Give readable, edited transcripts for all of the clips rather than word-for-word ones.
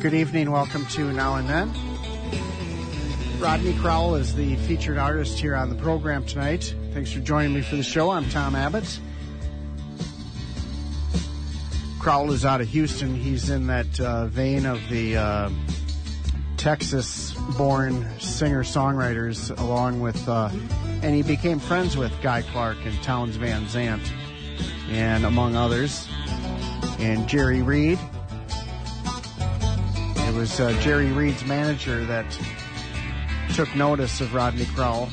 Good evening. Welcome to Now and Then. Rodney Crowell is the featured artist here on the program tonight. Thanks for joining me for the show. I'm Tom Abbott. Crowell is out of Houston. He's in that vein of the Texas-born singer-songwriters, along with, and he became friends with Guy Clark and Townes Van Zandt, and among others, and Jerry Reed. It was Jerry Reed's manager that took notice of Rodney Crowell.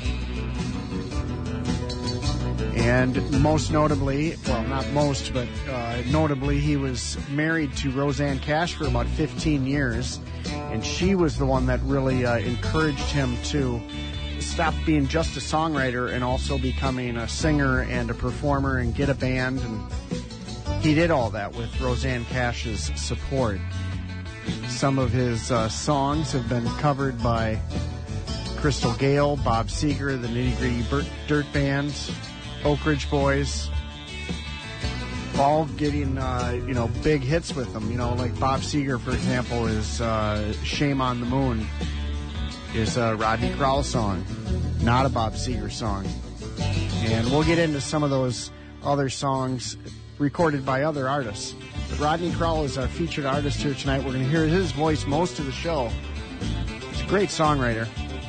And most notably, well, not most, but notably, he was married to Rosanne Cash for about 15 years. And she was the one that really encouraged him to stop being just a songwriter and also becoming a singer and a performer and get a band. And he did all that with Rosanne Cash's support. Some of his songs have been covered by Crystal Gale, Bob Seger, the Nitty Gritty Dirt Band, Oak Ridge Boys, all getting, big hits with them. Like Bob Seger, for example, is Shame on the Moon is a Rodney Crowell song, not a Bob Seger song. And we'll get into some of those other songs recorded by other artists. But Rodney Crowell is our featured artist here tonight. We're going to hear his voice most of the show. He's a great songwriter.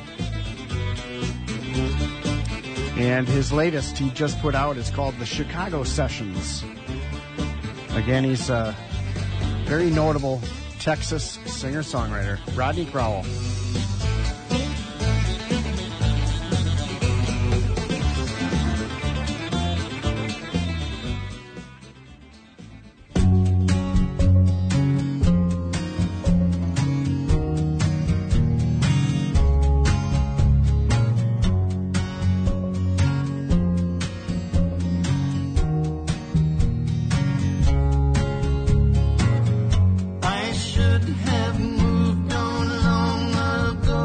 And his latest he just put out is called The Chicago Sessions. Again, he's a very notable Texas singer-songwriter, Rodney Crowell. Have moved on long ago.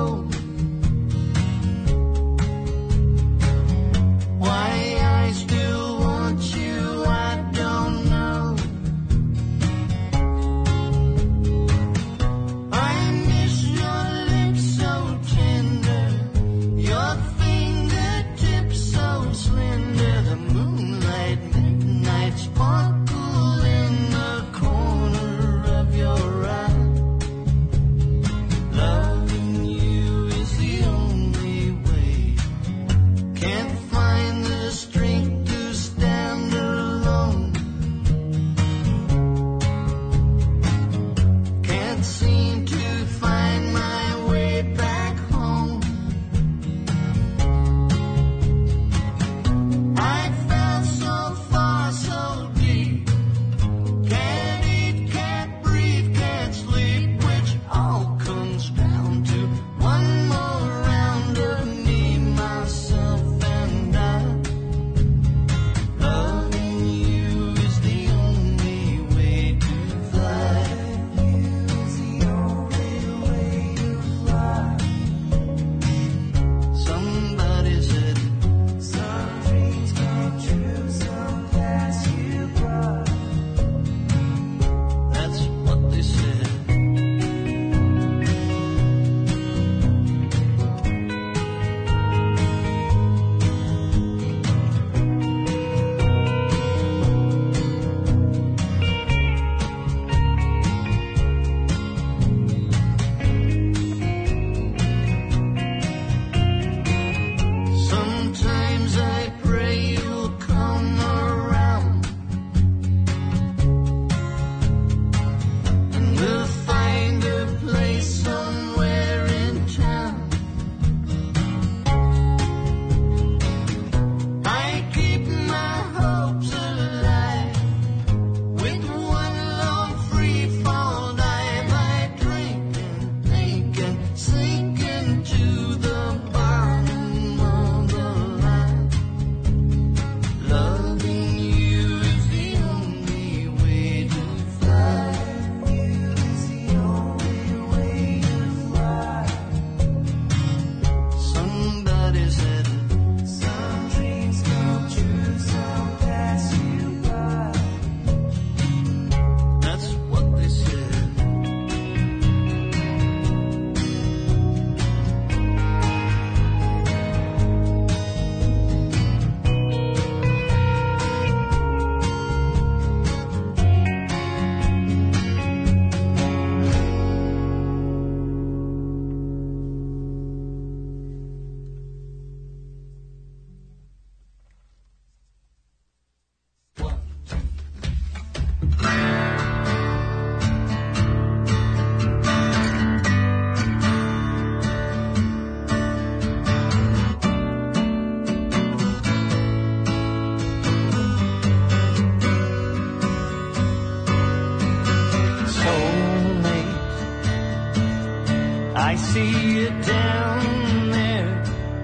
see you down there,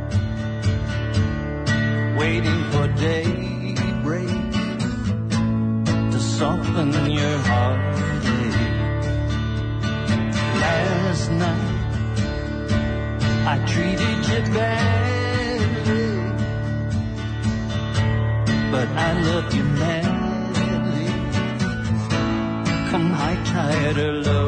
waiting for daybreak to soften your heartache. Last night I treated you badly, but I love you madly. Come high tide or low,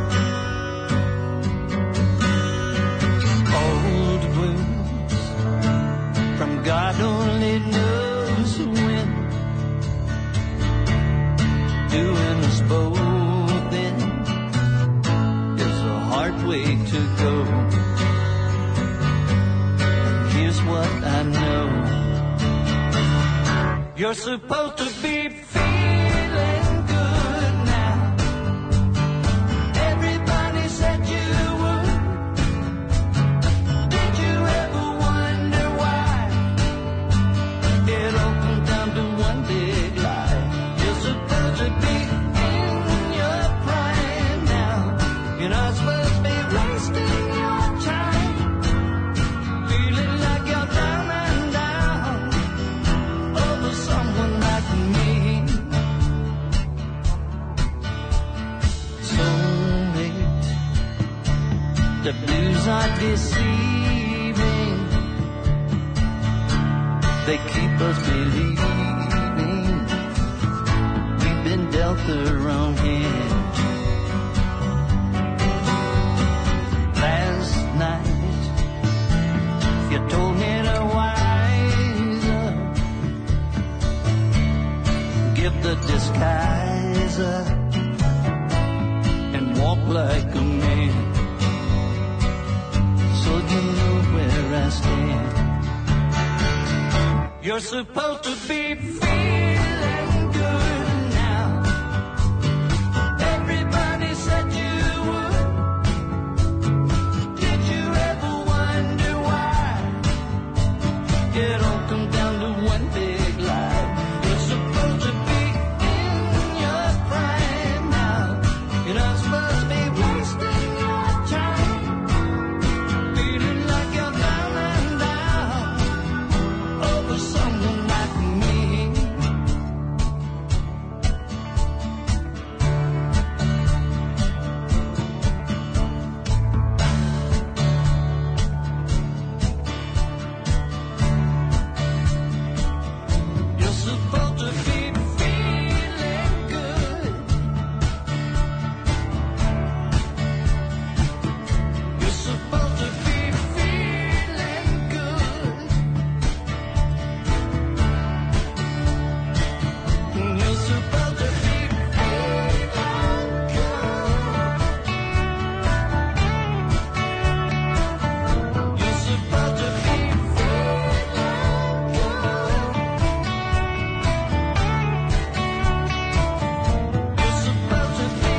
old blues from God only knows when, doing us both in is a hard way to go. And here's what I know: you're supposed to be feeling good now. Everybody said you would. Did you ever wonder why? It all comes down to one big lie. You're supposed to be in your prime now. You're not supposed to be wasting your time, feeling like you're down and down over someone like me. Soulmate, the blues are deceiving. They keep us believing we've been dealt the wrong hand. Last night you told me to wise up, give the disguise up, and walk like a man, so you know where I stand. You're supposed to be feeling good now. Everybody said you would. Did you ever wonder why? It all comes down to one big lie. You're supposed to be in your prime now. You're not supposed to be wasting your time, feeling like you're down and down over someone like me. You're supposed to be feeling good. You're supposed to be feeling good. You're supposed to be feeling good. You're supposed to be feeling good. You're supposed to be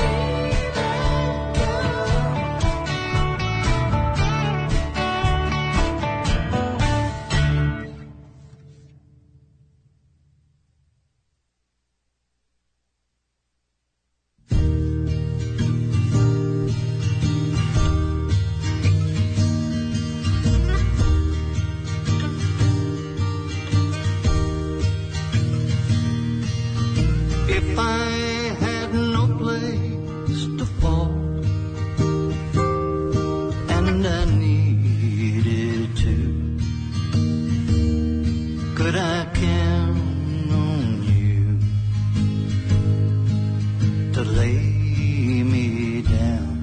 if I had no place to fall, and I needed to, could I count on you to lay me down?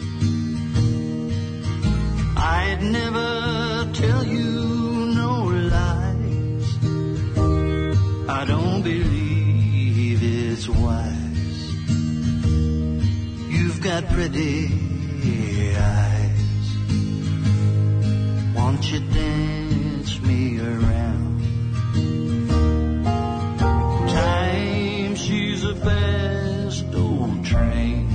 I'd never tell you no lies. I don't believe it's wise. You've got pretty eyes. Won't you dance me around? Time, she's a fast old train.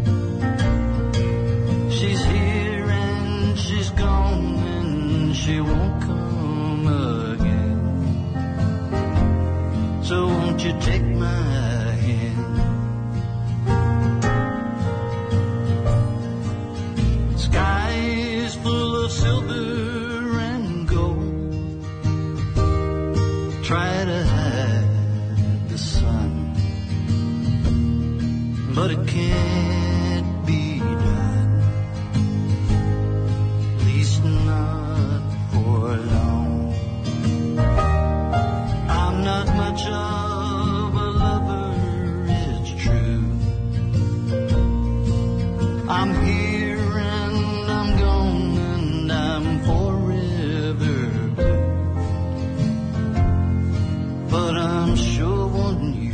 She's here and she's gone and she won't come again. So won't you take my hand? Sky but it can't be done, at least not for long. I'm not much of a lover, it's true. I'm here and I'm gone and I'm forever blue, but I'm sure wanting you.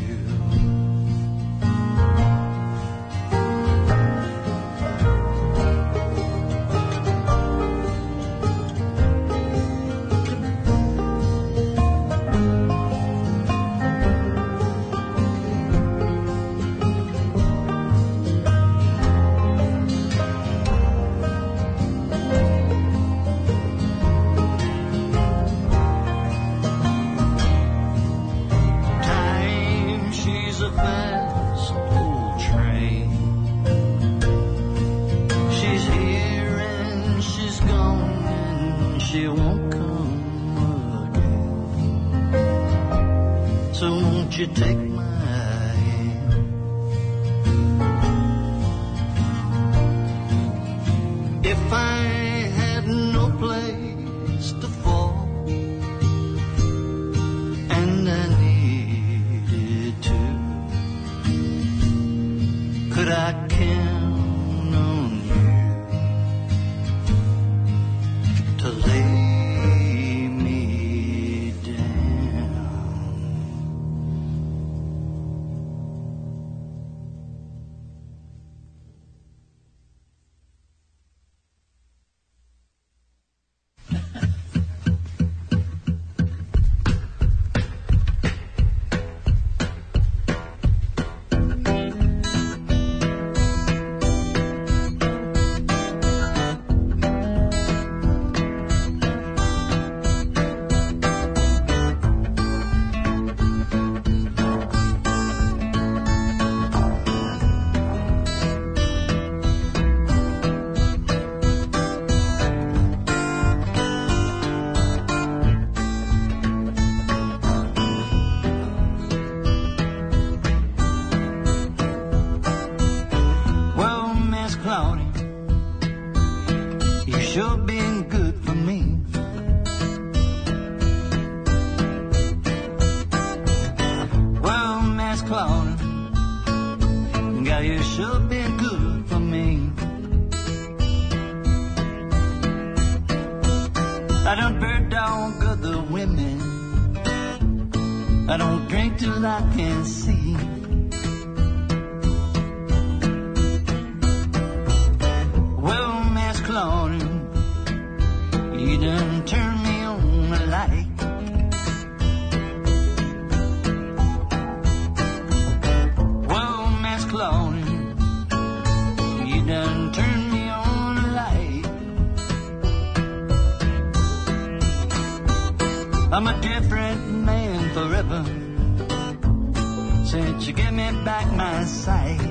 She won't come again, so won't you take my hand? If I had no place to fall and I needed to, could I count on you to lay me down? Sure been good for me. Well, Miss Claudia, girl, you sure been good for me. I don't bird dog other women, I don't drink till I can see. Well, Miss Claudia, you done turn me on a light. Well, Miss Claudia, you done turn me on a light. I'm a different man forever since you gave me back my sight.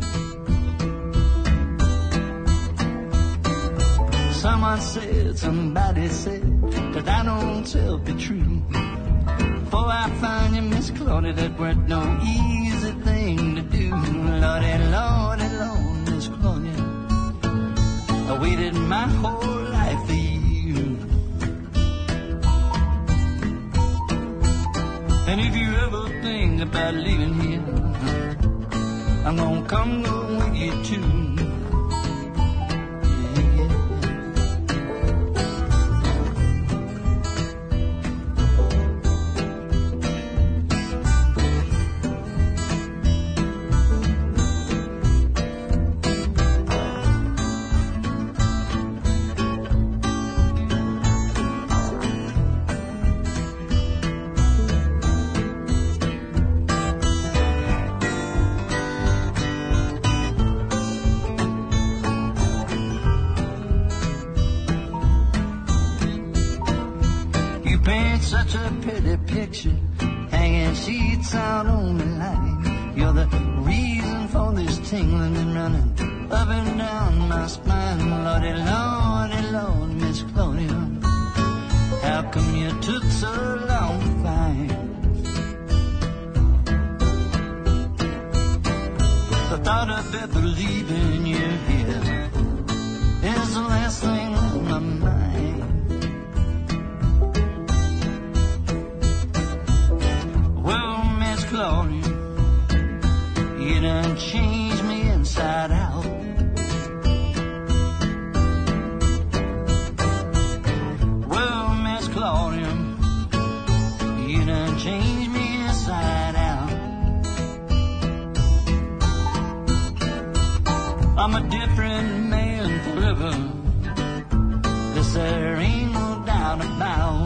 Someone said, somebody said, that I don't tell the truth. Before I find you, Miss Claudia, that weren't no easy thing to do. Lordy, Lordy, Lord, Miss Claudia, I waited my whole life for you. And if you ever think about leaving here, I'm gonna come go with you too. Such a pretty picture, hanging sheets out on the line. You're the reason for this tingling and running up and down my spine. Lordy, Lordy, Lord, Miss Claudia, how come you took so long to find? thought I bet believing you're here is the last thing on my mind. Well, Miss Claudia, you done changed me inside out. Well, Miss Claudia, you done changed me inside out. I'm a different man forever. This there ain't no doubt about.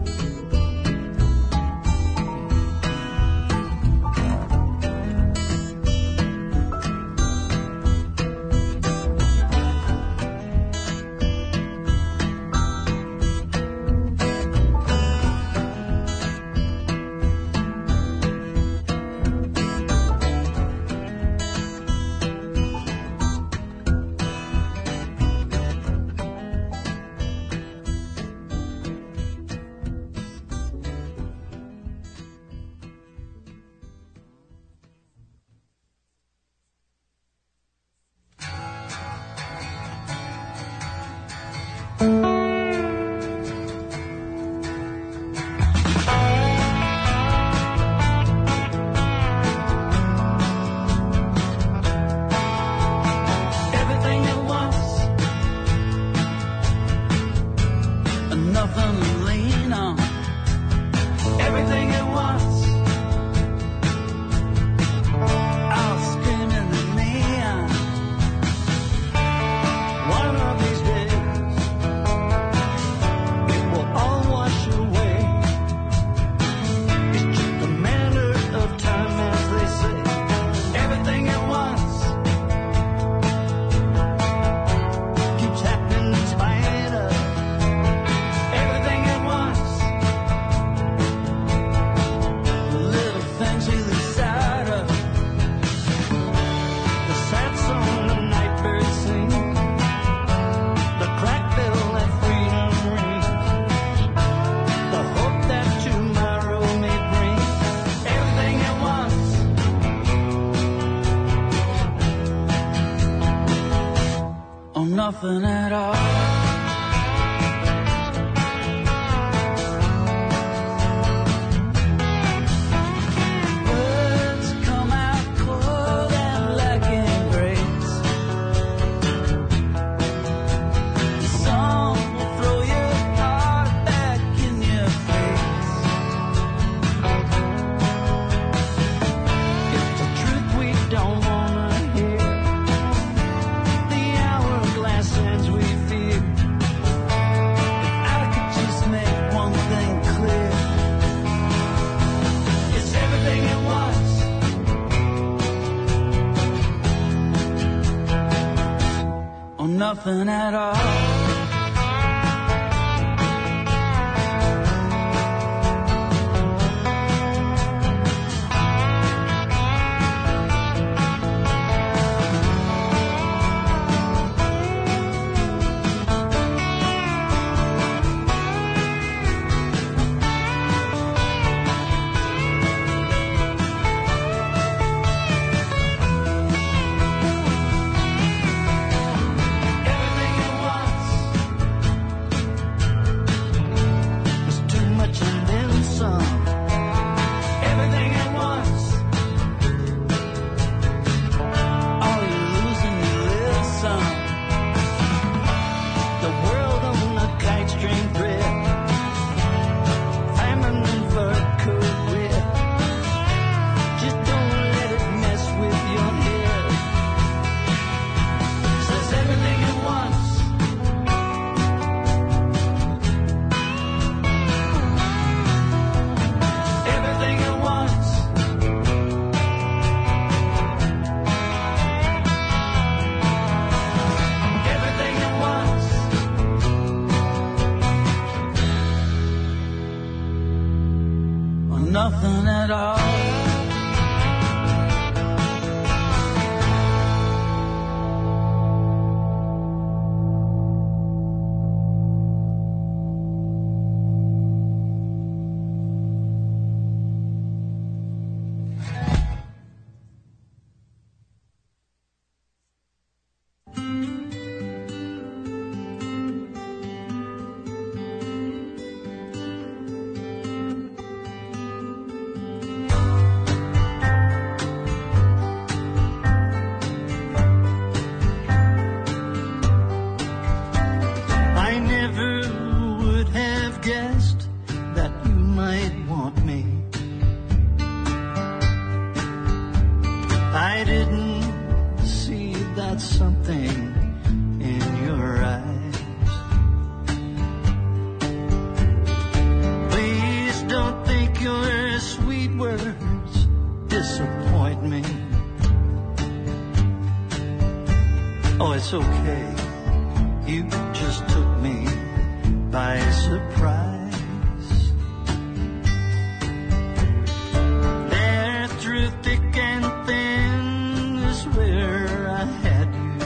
Nothing at all. Words come out cold and lacking grace. The song will throw your heart back in your face. It's the truth we don't wanna hear. As we fear. If I could just make one thing clear, it's everything it was, or nothing at all. Everything it was. I didn't see that something in your eyes. Please don't think your sweet words disappoint me. Oh, it's okay. You just took me by surprise. There through thick and thin is where I had you.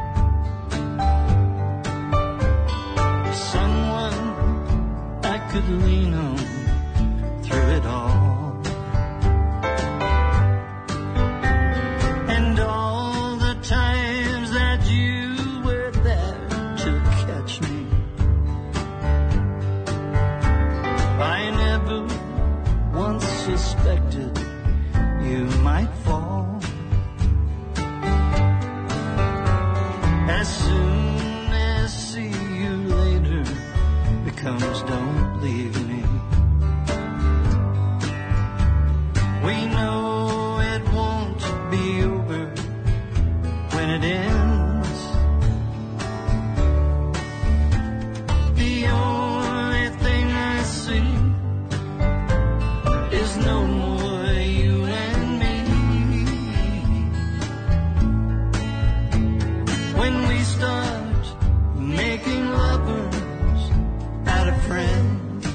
Someone I could lean on through it all. And all the times that you were there to catch me, I never once suspected you might fall. As soon as see you later becomes don't leave me. We know it won't be over when it ends. The only thing I see is no more you and me. When we start making lovers out of friends,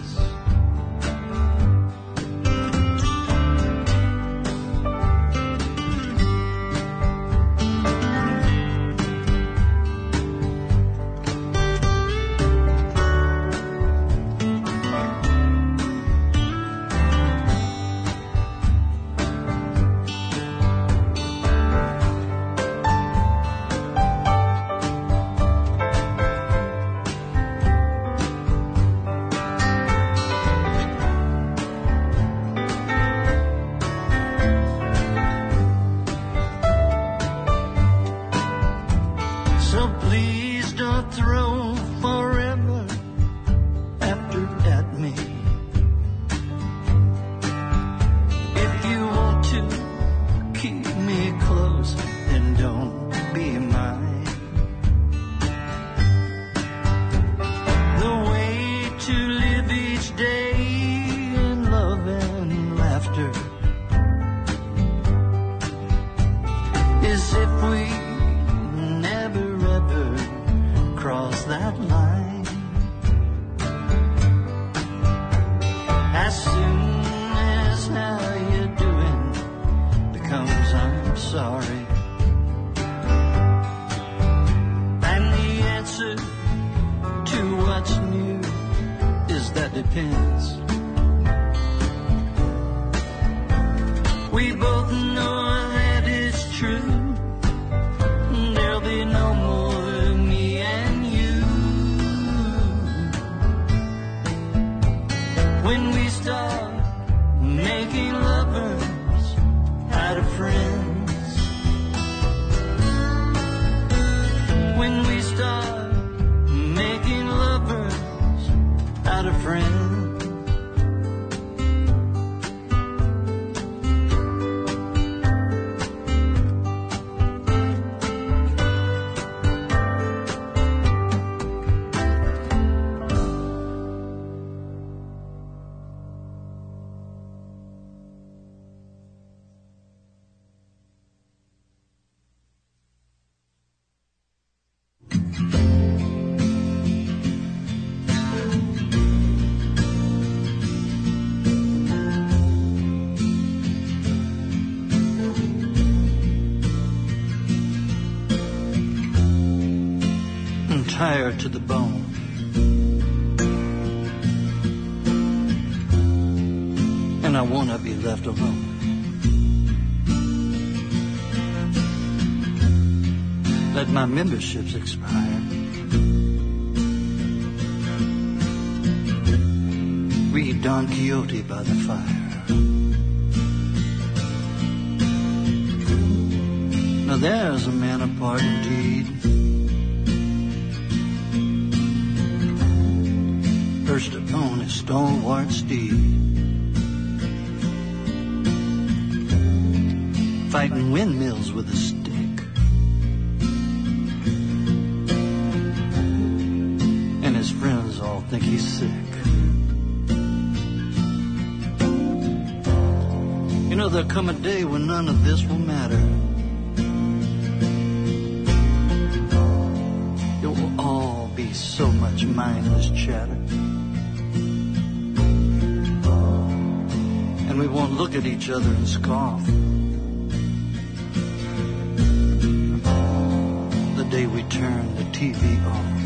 so please don't throw forever after at me. If you want to keep me close, then don't be mine. The way to live each day in love and laughter is if we never ever cross that line. As soon as how you doing becomes I'm sorry, and the answer to what's new is that depends. We both know that it's true. There'll be no more me and you when we start making lovers out of friends. When we start making lovers out of friends. Tired to the bone. And I wanna be left alone. Let my memberships expire. Read Don Quixote by the fire. Now there's a man apart indeed. Perched upon his stalwart steed. fighting windmills with a stick. And his friends all think he's sick. You know, there'll come a day when none of this will matter. It will all be so much mindless chatter. And we won't look at each other and scoff. The day we turn the TV off.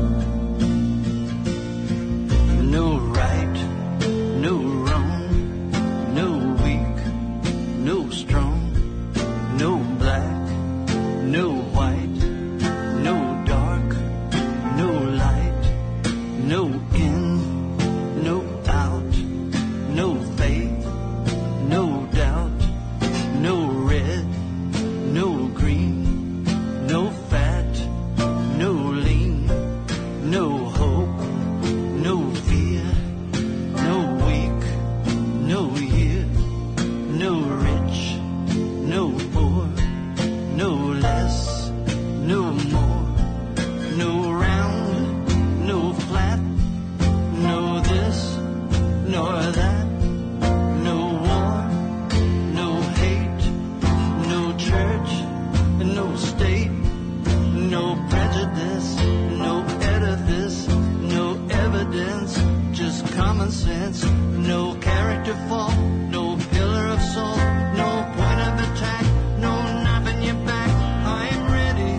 No right, no wrong, no weak, no strong, no black, no white, no dark, no light, no in, no out, no faith, no doubt, no red, no green, no fat, no lean, no hope, no fear, no weak, no year, no rich, no poor, no less, no more, no round, no flat, no this, nor that, no war, no hate, no church, no state, no prejudice, no edifice, no evidence, just common sense, no character fault, no pillar of salt, no point of attack, no napping your back. I'm ready.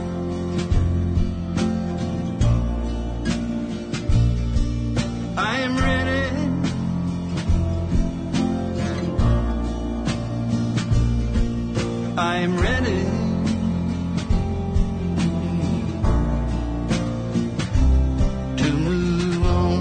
I'm ready. I'm ready to move on.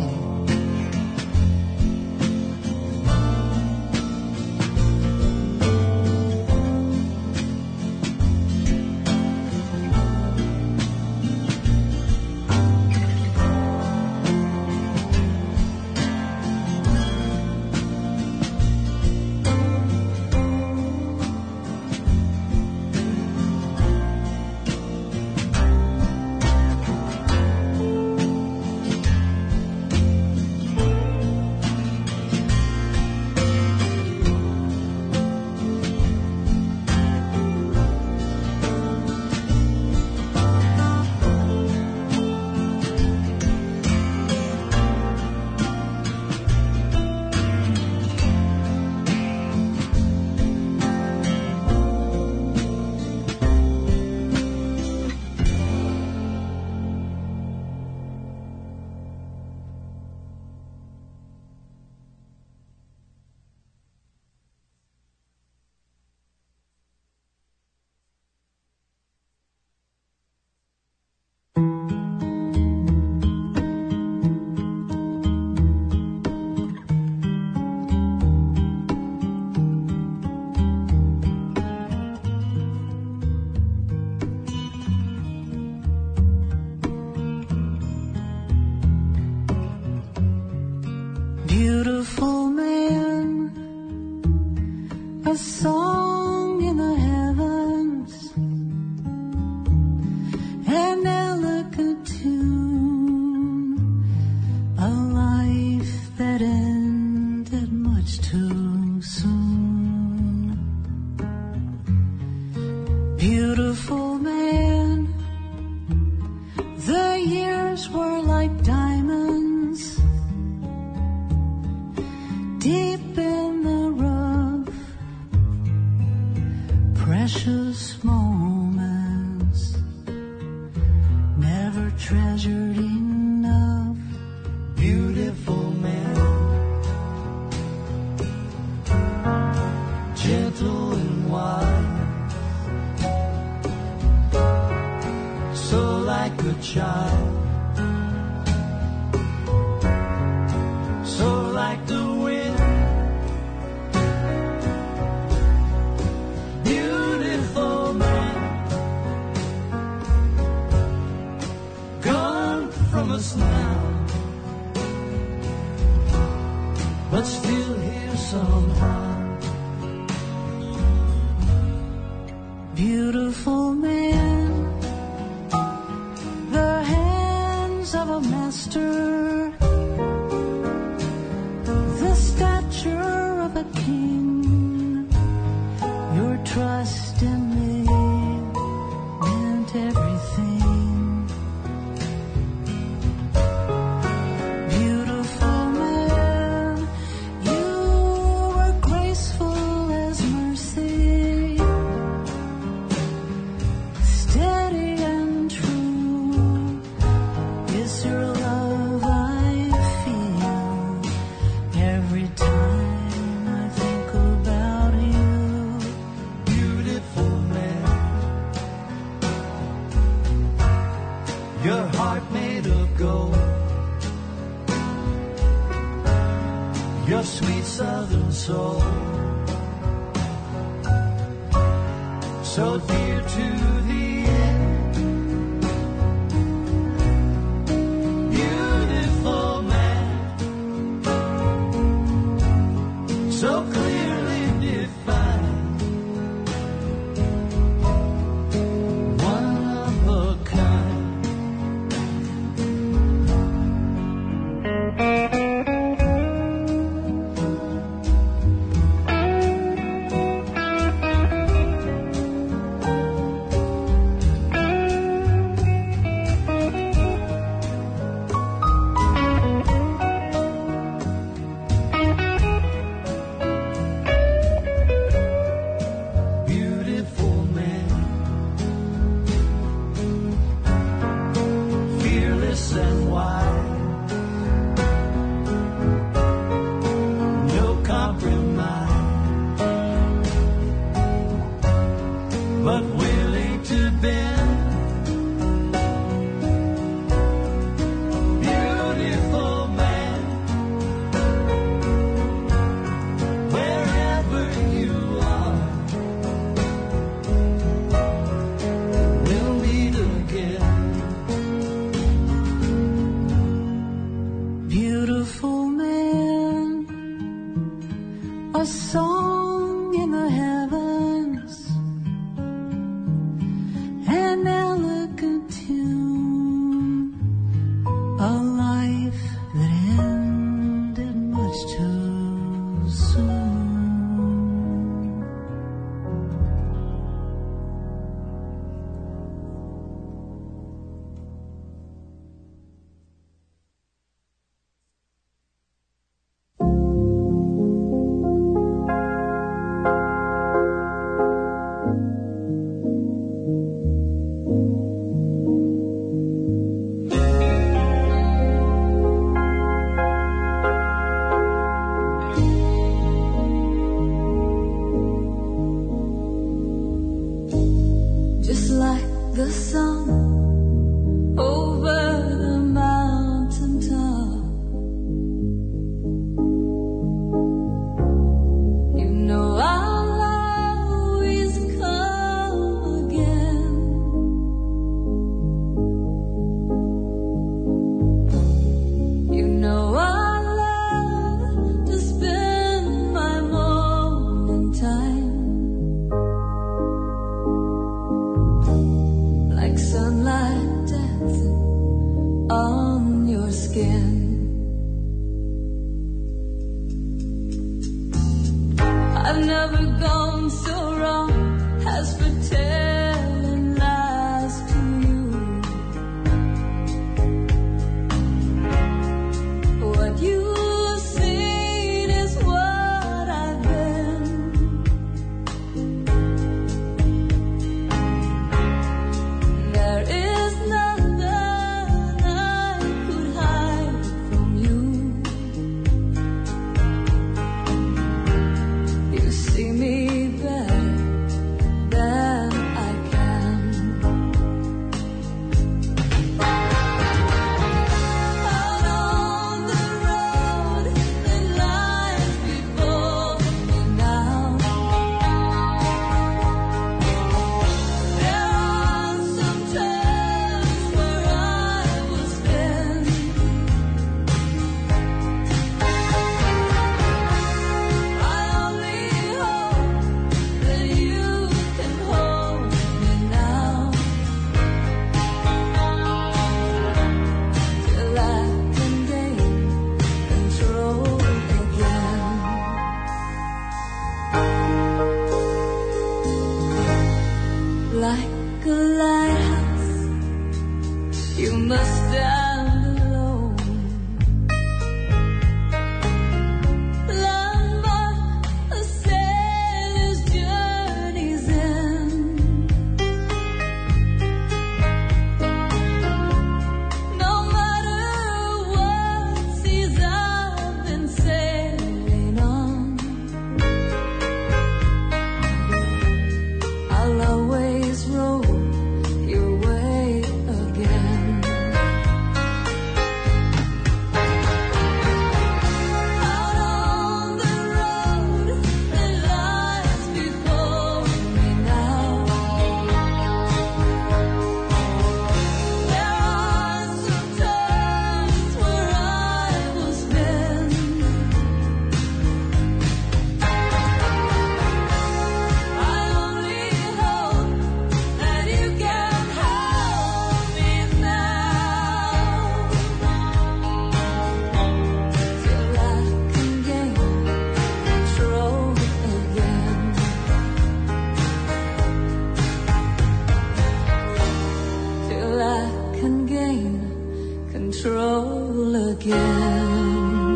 Beautiful man, a song in the heavens, an elegant tune, a life that ended much too soon. Beautiful man, the years were like diamonds, deep in the rough, precious moments, never treasured enough. Beautiful man, gentle and wise, so like a child, so like the wind. Beautiful man, gone from us now, but still here somehow. beautiful man, the hands of a master, the stature of a king, your trust in me meant everything. Beautiful man, you were graceful as mercy, steady and true is your love I feel every time I think about you. Beautiful man, your heart made of gold, your sweet southern soul, so dear to the end. Beautiful man, so clearly defined, one of a kind. Beautiful man, fearless and wide, no compromise, but willing to bend. Beautiful man, wherever you are, we'll meet again. Beautiful man, a song in the heavens, an elegant tune, a life that ended much too soon. Just like the sun over the mountain top, you know I'll always come again. You know I love to spend my morning time like sun like a lighthouse, you must stand alone. Landmark, a sailor's journey's end. No matter what seas I've been sailing on, I'll always roll your way again. Out on the road that lies before me now, there are some times where I was bent. I only hope that you can help me now, till I can gain control again. Till I can gain control again.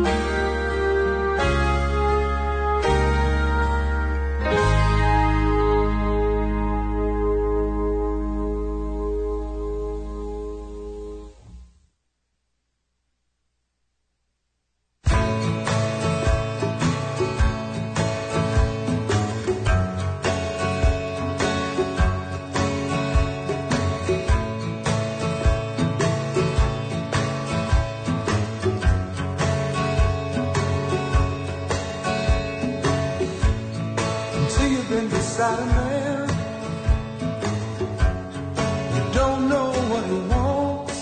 Until you've been beside a man, you don't know what he wants.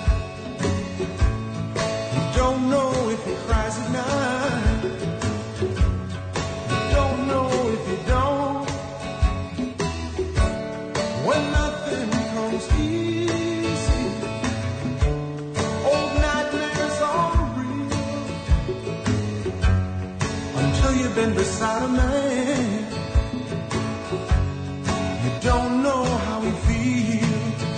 You don't know if he cries at night. You don't know if you don't. When nothing comes easy, old nightmares are real. Until you've been beside a man, you don't know how he feels.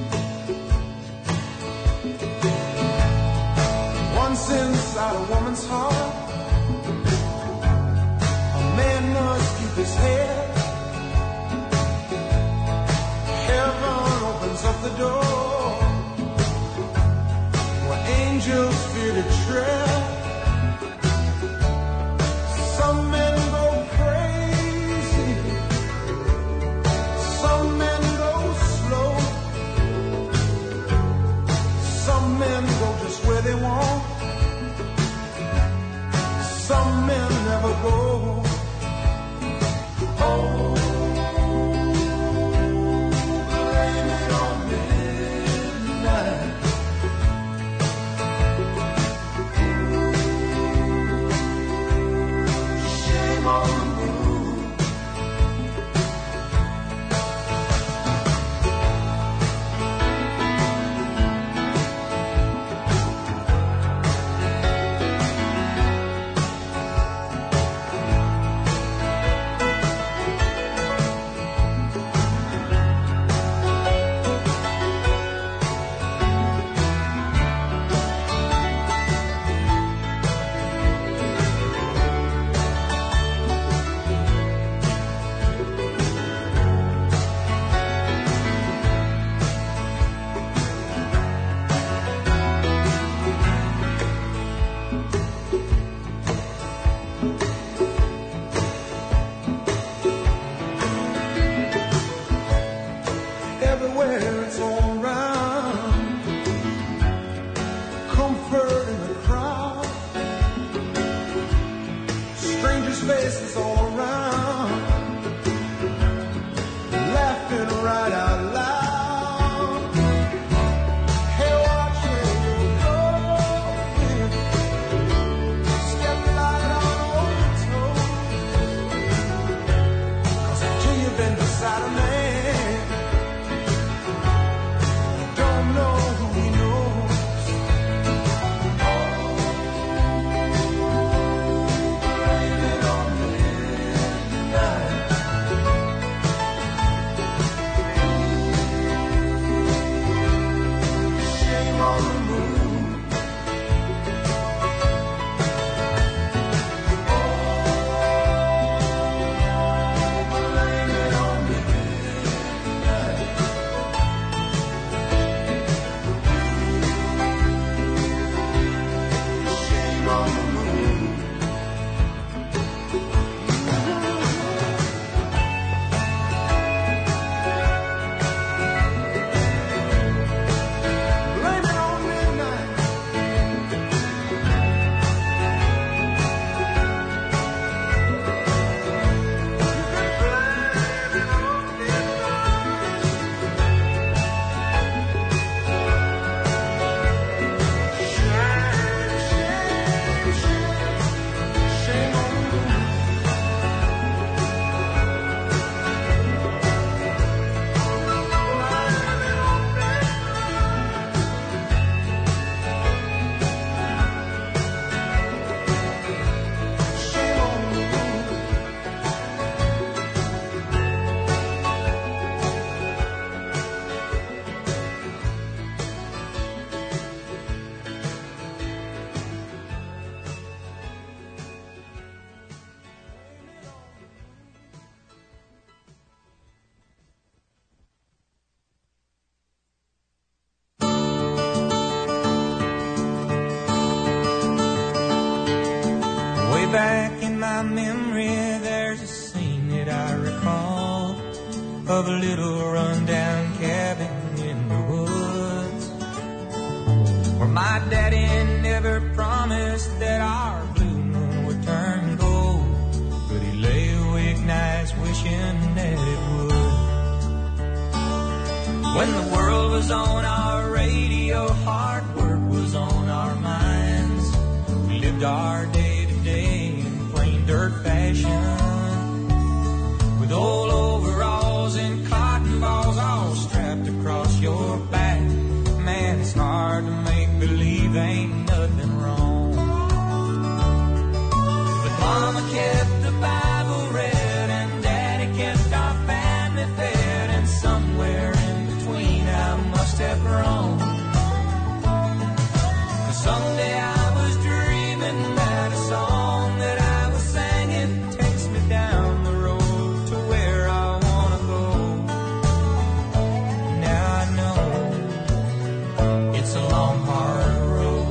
Once inside a woman's heart, a man must keep his head. Heaven opens up the door where angels fear to tread. Some men go crazy, some men go slow, some men go just where they want, some men never go. Oh, blame it on midnight. Shame on the moon. Everywhere it's all around, comfort in the crowd, strangers' faces all around, laughing right out loud. Hey, watch where you go, step light on over toe, 'cause until you've been beside a man, don't know who he knows. Blame it on midnight. memory, there's a scene that I recall of a little rundown cabin in the woods, where my daddy never promised that our blue moon would turn gold, but he lay awake nights wishing that it would. When the world was on our radio, hard work was on our minds. We lived our day-to-day in plain dirt fashion, with old overalls and cotton balls all strapped across your back. Man, it's hard to make believe ain't nothing wrong. But Mama kept the Bible read and Daddy kept our family fed, and somewhere in between I must have grown. 'Cause someday I was dreaming that a song that I was singing takes me down the road to where I wanna go. Now I know it's a long, hard road.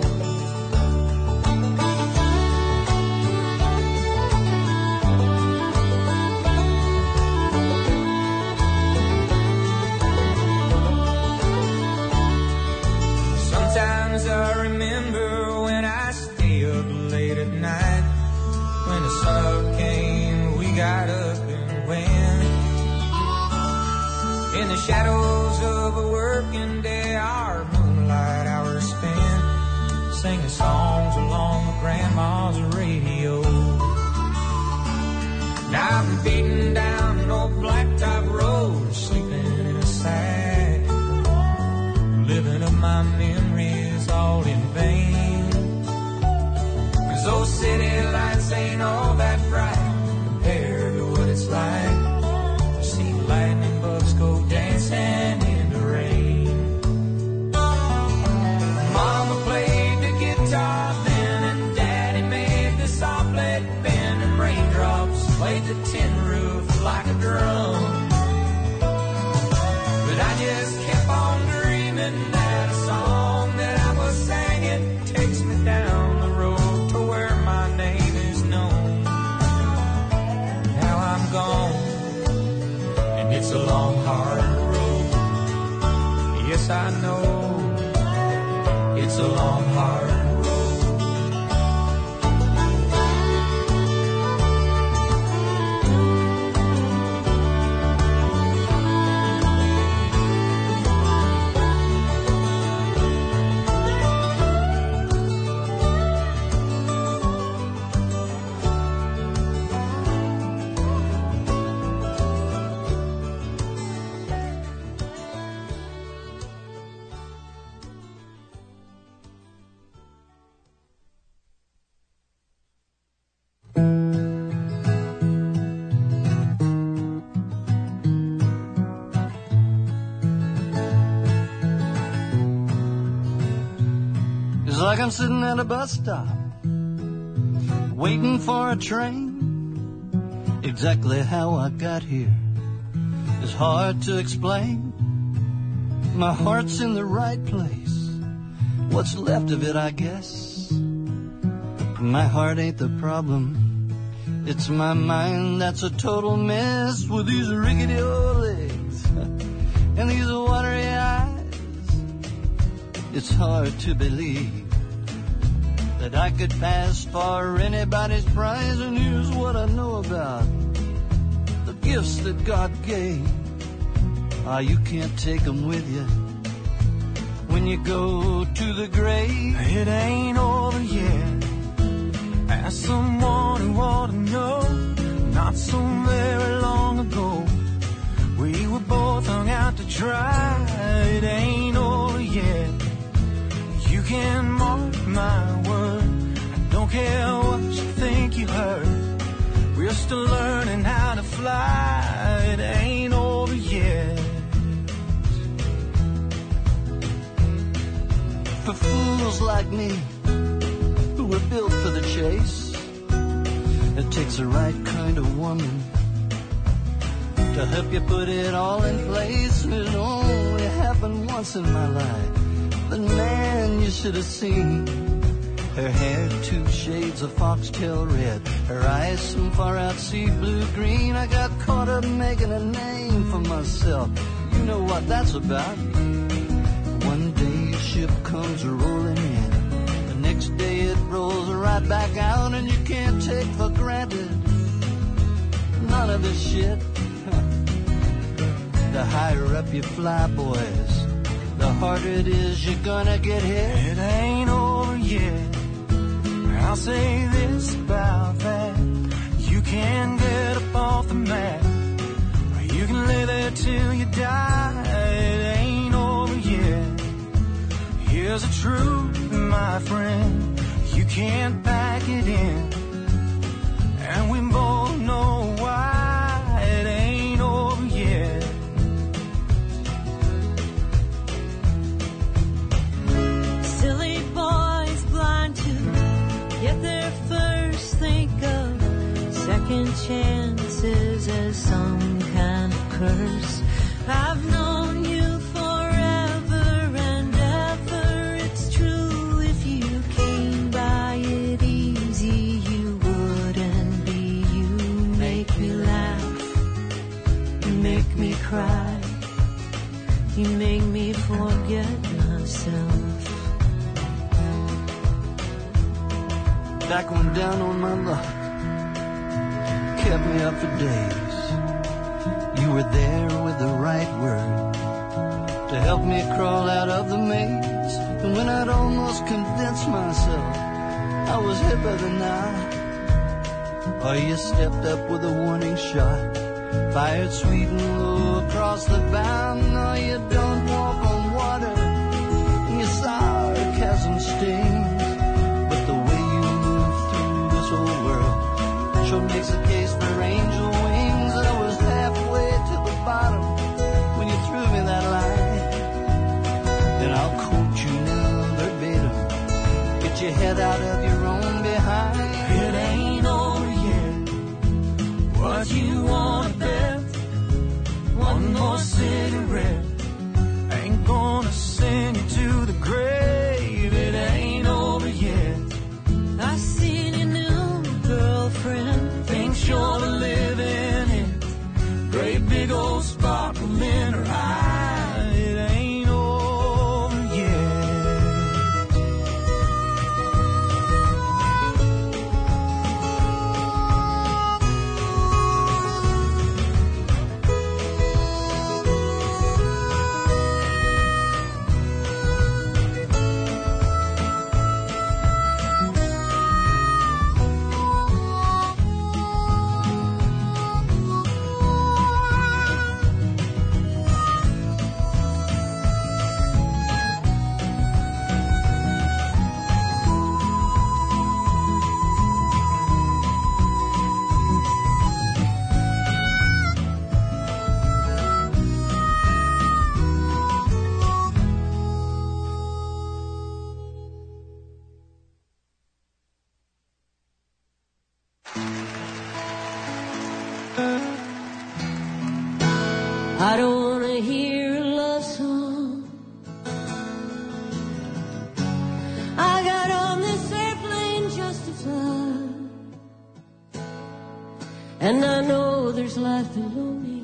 Sometimes I remember when I stay up late at night. When the sun up came, we got up and went. In the shadows of a working day, our moonlight hours spent singing songs along with Grandma's radio. Now I've been beating down an old blacktop road, sleeping in a sack, living up my memories all in vain. 'Cause those city lights ain't all that bright compared to what it's like to see lightning bugs go dancing in the rain. Mama played the guitar then, and Daddy made the saw blade bend, and raindrops played the tin roof like a drum. But I just kept on dreaming that a song that I was singing takes me down the road to where my name is known. Now I'm gone, and it's a long, hard road. Yes, I know it's a long, hard road. It's like I'm sitting at a bus stop, waiting for a train. Exactly how I got here is hard to explain. My heart's in the right place, what's left of it, I guess. My heart ain't the problem, it's my mind that's a total mess, with these rickety old legs and these watery eyes. It's hard to believe that I could pass for anybody's prize. And here's what I know about the gifts that God gave. You can't take them with you when you go to the grave. It ain't over yet. Ask someone who ought to know. Not so very long ago, we were both hung out to dry. It ain't over yet. You can mark my word, I don't care what you think you heard. We're still learning how to fly. It ain't over yet. For fools like me, who were built for the chase, it takes the right kind of woman to help you put it all in place. It only happened once in my life, but man, you should have seen Her hair 2 shades of foxtail red, her eyes some far out sea blue green. I got caught up making a name for myself. You know what that's about. One day a ship comes rolling in, the next day it rolls right back out, and you can't take for granted none of this shit. The higher up you fly, boys, the harder it is you're gonna get hit. It ain't over yet. I'll say this about that: you can get up off the mat, or you can lay there till you die. It ain't over yet. Here's the truth, my friend, you can't pack it in, and we both know why it ain't over yet. Silly boys blind to get there first, think of second chances as some kind of curse. I've known you forever and ever, it's true. If you came by it easy, you wouldn't be you. Make me laugh, you make me cry, you make me forget myself. Back when down on my luck kept me up for days, you were there with the right word to help me crawl out of the maze. And when I'd almost convinced myself I was hipper than now, oh, you stepped up with a warning shot, fired sweet and low across the bow. No, you don't walk on water, and your sarcasm stings, but the way you move through this old world sure makes a case for angel wings. I was halfway to the bottom when you threw me that line, and I'll quote you now verbatim: get your head out of your own behind. It ain't over yet. What you wanna bet? One more cigarette ain't gonna send you to the grave. It ain't over yet. I seen your new girlfriend, Think you're living it. Great big old sparkle in her eye. It ain't over yet. I don't wanna hear a love song. I got on this airplane just to fly, and I know there's life below me,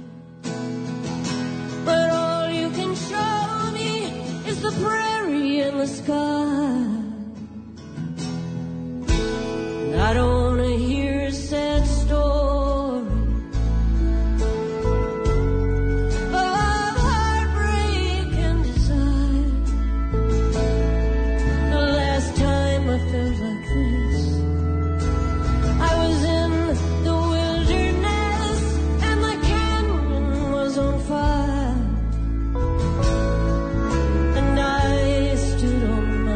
but all you can show me is the prairie and the sky. And I don't wanna hear a sad story of heartbreak and desire. The last time I felt like this, I was in the wilderness and the canyon was on fire, and I stood on my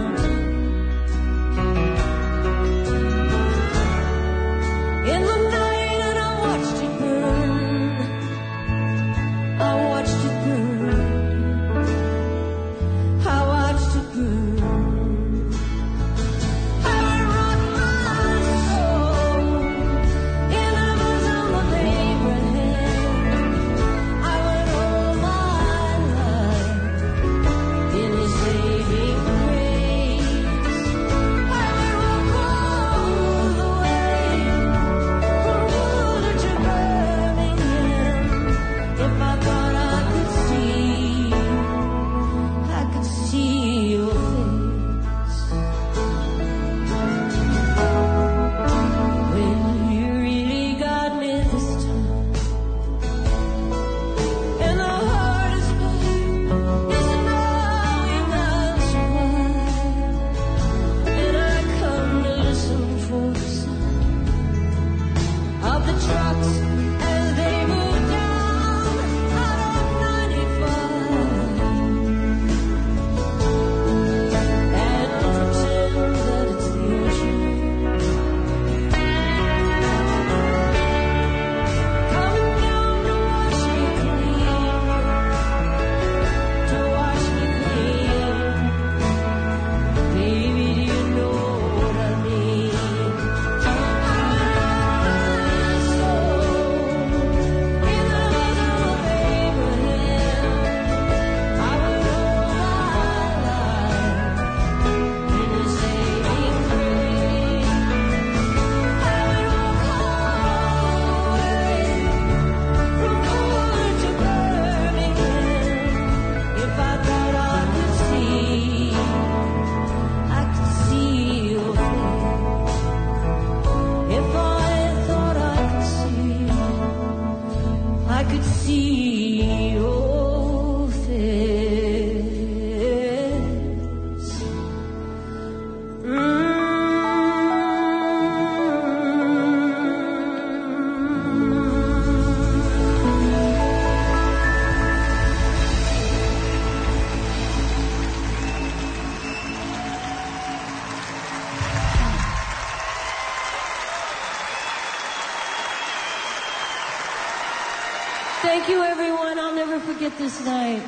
everyone. I'll never forget this night.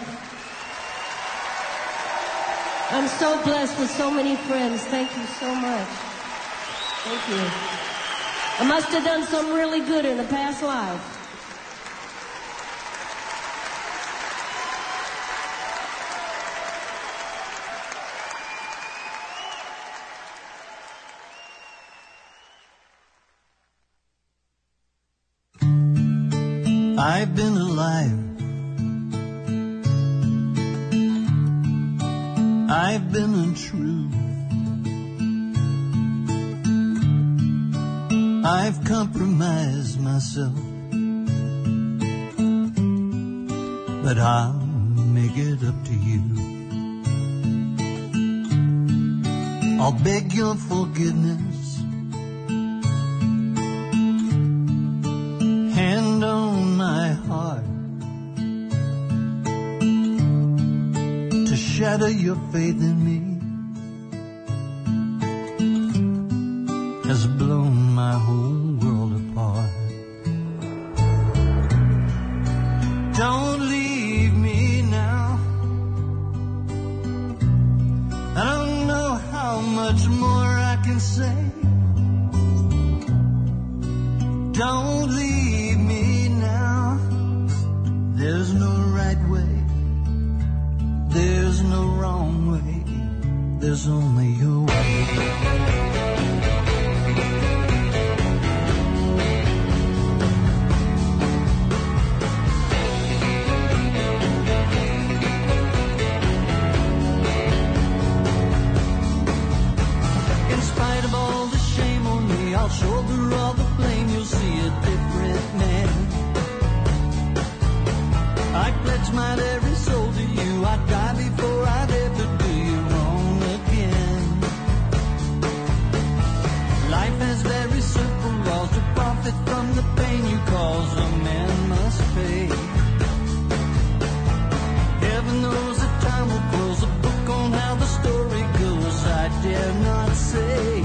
I'm so blessed with so many friends. Thank you so much. Thank you. I must have done something really good in a past life. I've been a liar. I've been untrue. I've compromised myself, but I'll make it up to you. I'll beg your forgiveness, hand on my heart, to shatter your faith in me has blown my whole world apart. Don't leave me now. I don't know how much more I can say. Don't leave me now. There's no right way. There's no wrong way. There's only your way. I'll shoulder all the blame, you'll see a different man. I pledge my every soul to you, I'd die before I'd ever do you wrong again. Life has very simple laws to profit from the pain you cause, a man must pay. Heaven knows that time will close a book on how the story goes, I dare not say.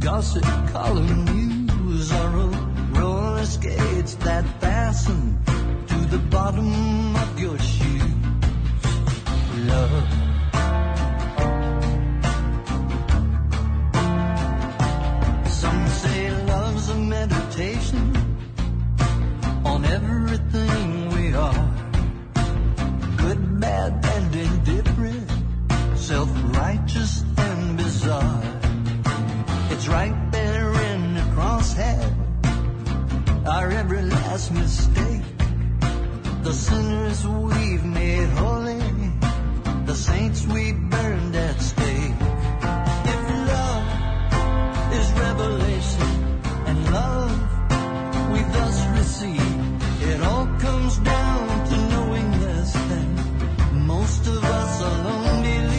gossip column news or roller skates that fasten to the bottom of your shoes. Love. Some say love's a meditation on everything we are. Good, bad, and indifferent, self-righteous and bizarre. It's right there in the crosshair, our every last mistake. The sinners we've made holy, the saints we burned at stake. If love is revelation and love we thus receive, it all comes down to knowing this thing most of us alone believe.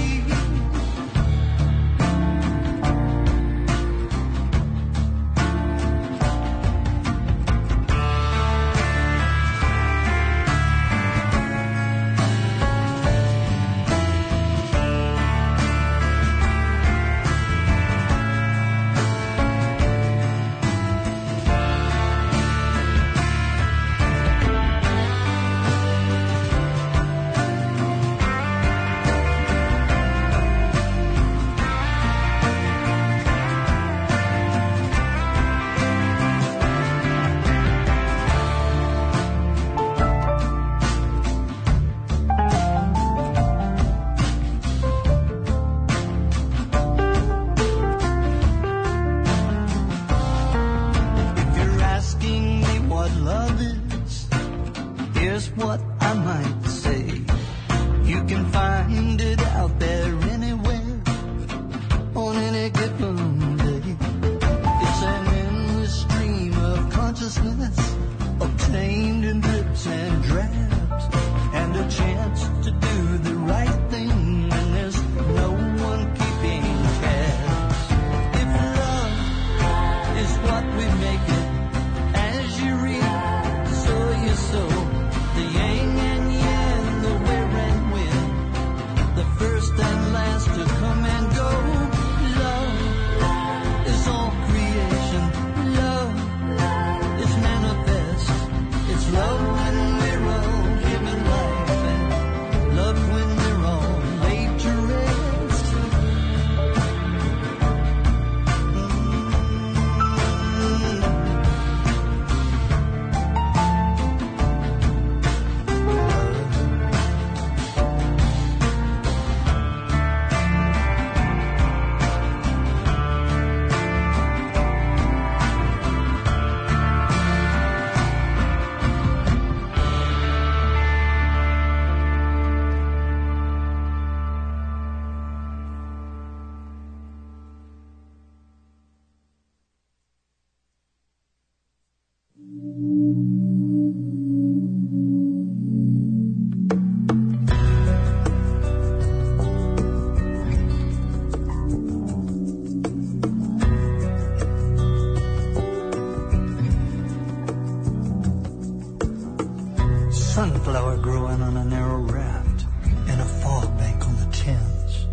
Sunflower growing on a narrow raft in a fog bank on the Thames,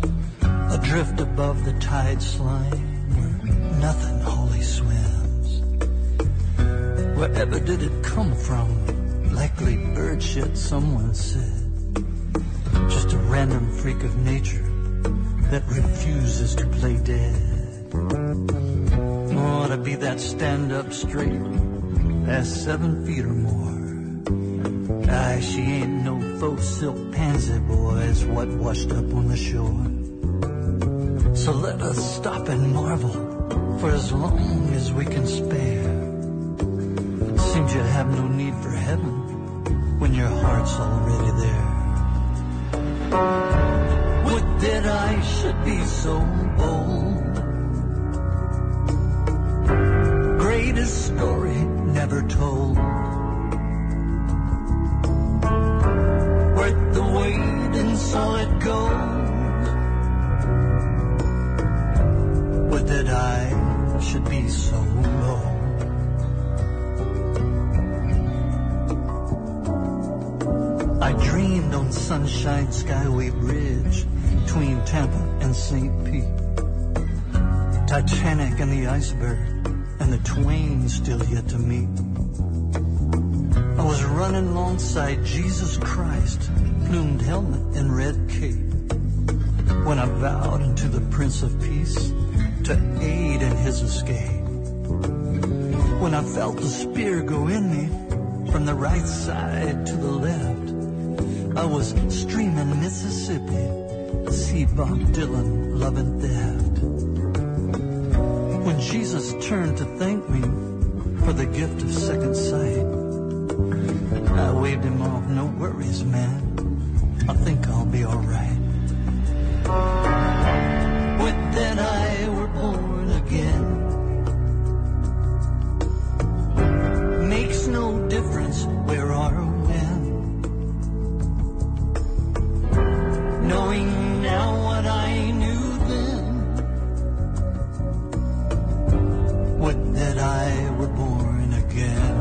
adrift above the tide slime where nothing holy swims. Wherever did it come from? Likely bird shit, someone said. Just a random freak of nature that refuses to play dead. Ought to be that stand up straight, past 7 feet or more. Aye, she ain't no faux silk pansy, boy, it's what washed up on the shore. So let us stop and marvel for as long as we can spare. Seems you have no need for heaven when your heart's already there. Would that I should be so bold. Greatest story never told. Worth the weight in solid gold. Would that I should be so low. I dreamed on Sunshine Skyway Bridge between Tampa and St. Pete Titanic and the iceberg, and the twain still yet to meet. I was running alongside Jesus Christ, plumed helmet and red cape, when I bowed unto the Prince of Peace to aid in his escape. When I felt the spear go in me from the right side to the left, I was streaming Mississippi, see Bob Dylan, Love and Theft. When Jesus turned to thank me for the gift of second sight, I waved him off, no worries, man, I think I'll be alright. Would that I were born again. Makes no difference where or when. Knowing now what I knew then. Would that I were born again.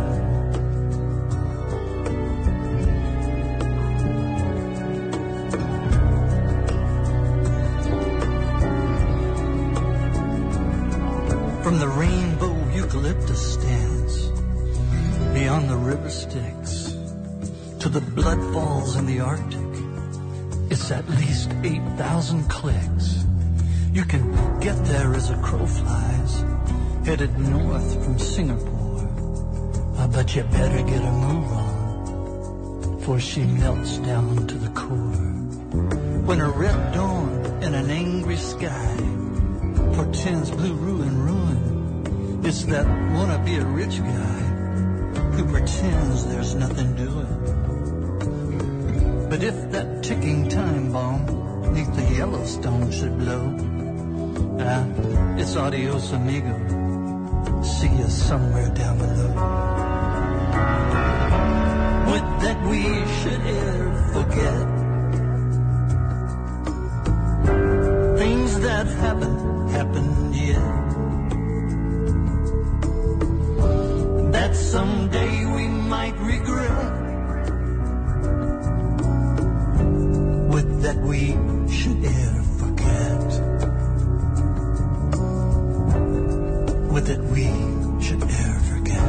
From the rainbow eucalyptus stands beyond the river Styx to the blood falls in the Arctic, it's at least 8,000 clicks. You can get there as a crow flies, headed north from Singapore. But you better get a move on, for she melts down to the core. When a red dawn and an angry sky portends blue ruin. It's that wanna be a rich guy who pretends there's nothing doing. But if that ticking time bomb neath the Yellowstone should blow, it's adios amigo, see you somewhere down below. Would that we should ever forget things that happened yet. That someday we might regret. Would that we should ever forget. Would that we should ever forget.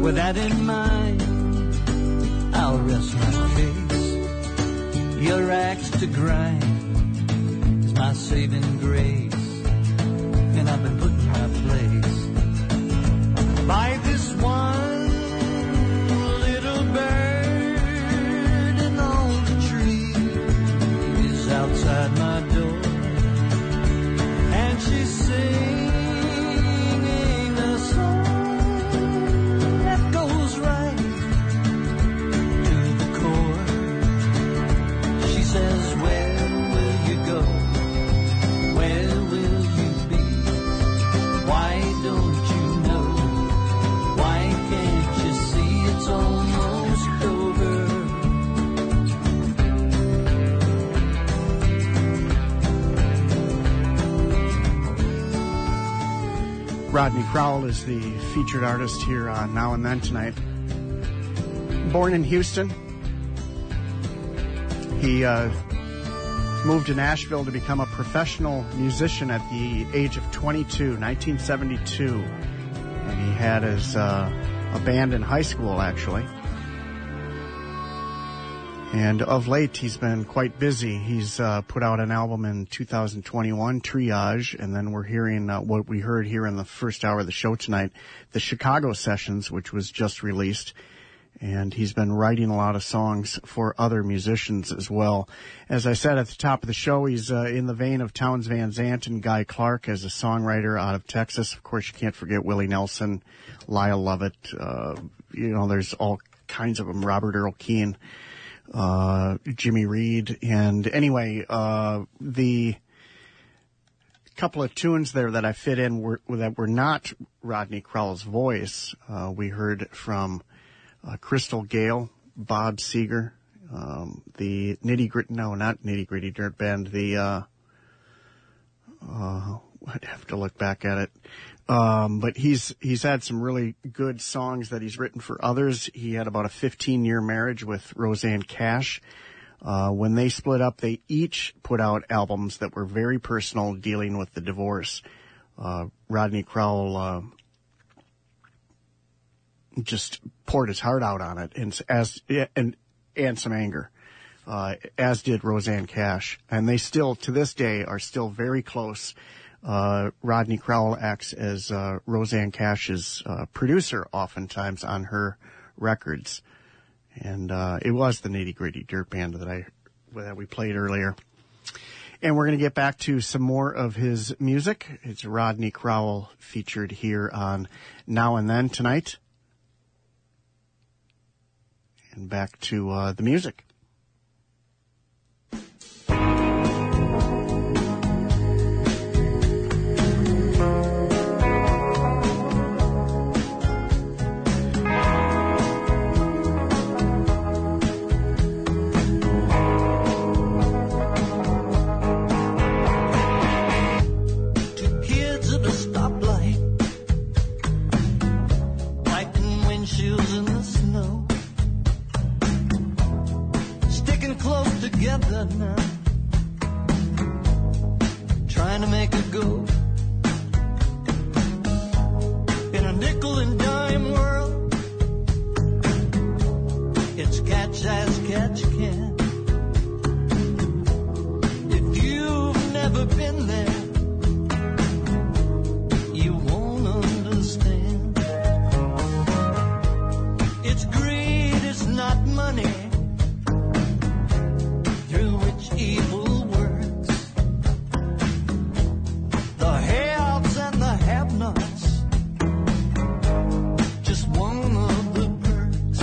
With that in mind, I'll rest my case. Your axe to grind is my saving grace, and I've been put in my place by this one little bird in all the trees outside my door, and she's singing a song that goes right to the core. She says, where will you go? Where will you be? Why don't you know? Why can't you see it's almost over? Rodney Crowell is the featured artist here on Now and Then Tonight. Born in Houston, he moved to Nashville to become a professional musician at the age of 22, 1972. And he had his a band in high school, actually. And of late, he's been quite busy. He's put out an album in 2021, Triage, and then we're hearing what we heard here in the first hour of the show tonight, the Chicago Sessions, which was just released. And he's been writing a lot of songs for other musicians as well. As I said at the top of the show, he's in the vein of Townes Van Zandt and Guy Clark as a songwriter out of Texas. Of course, you can't forget Willie Nelson, Lyle Lovett. There's all kinds of them, Robert Earl Keen. Jimmy Reed, and anyway, the couple of tunes there that I fit in that were not Rodney Crowell's voice. We heard from Crystal Gale, Bob Seger, the Nitty Gritty Dirt Band. I'd have to look back at it. But he's had some really good songs that he's written for others. He had about a 15-year marriage with Rosanne Cash. When they split up, they each put out albums that were very personal, dealing with the divorce. Rodney Crowell just poured his heart out on it, and some anger, as did Rosanne Cash. And they still, to this day, are still very close. Rodney Crowell acts as Rosanne Cash's producer oftentimes on her records. And it was the Nitty Gritty Dirt Band that we played earlier. And we're going to get back to some more of his music. It's Rodney Crowell featured here on Now and Then Tonight. And back to the music. Together now, trying to make a go in a nickel and dime world. It's catch as catch can. If you've never been there, you won't understand. It's greed, it's not money, evil works. The haves and the have-nots, just one of the perks.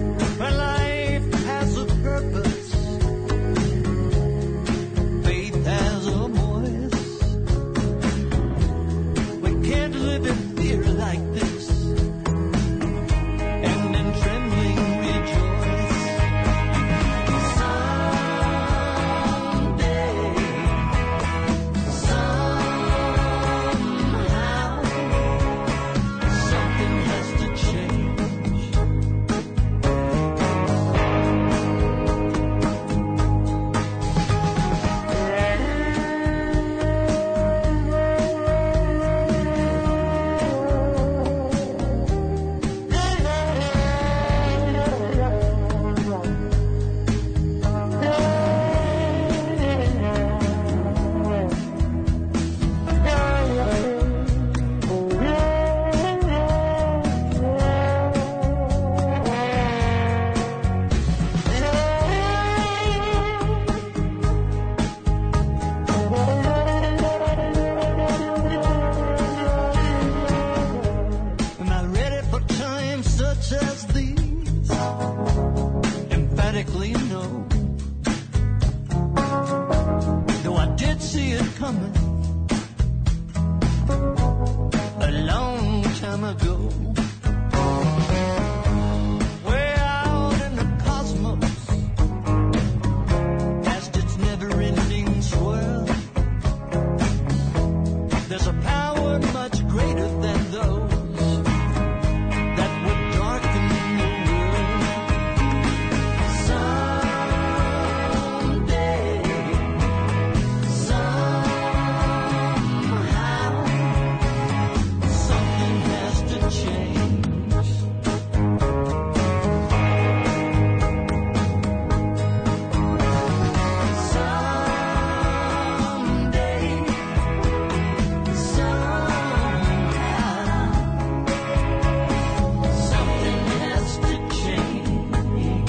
When life has a purpose, faith times such as these, emphatically no. Though I did see it coming a long time ago. Way out in the cosmos, past its never-ending swirl, there's a power much greater than those that would darken the world. Someday, somehow, something has to change. Someday, somehow, something has to change.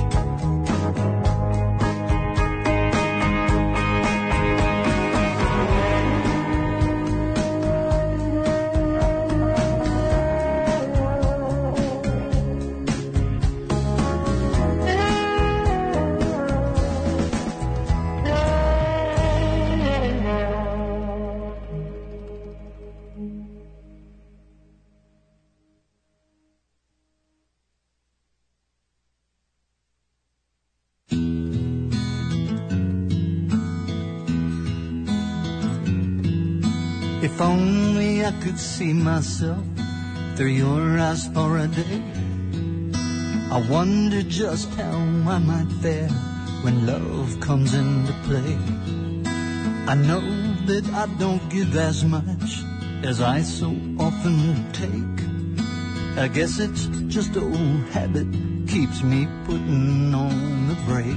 If only I could see myself through your eyes for a day, I wonder just how I might fare when love comes into play. I know that I don't give as much as I so often take. I guess it's just old habit keeps me putting on the brake.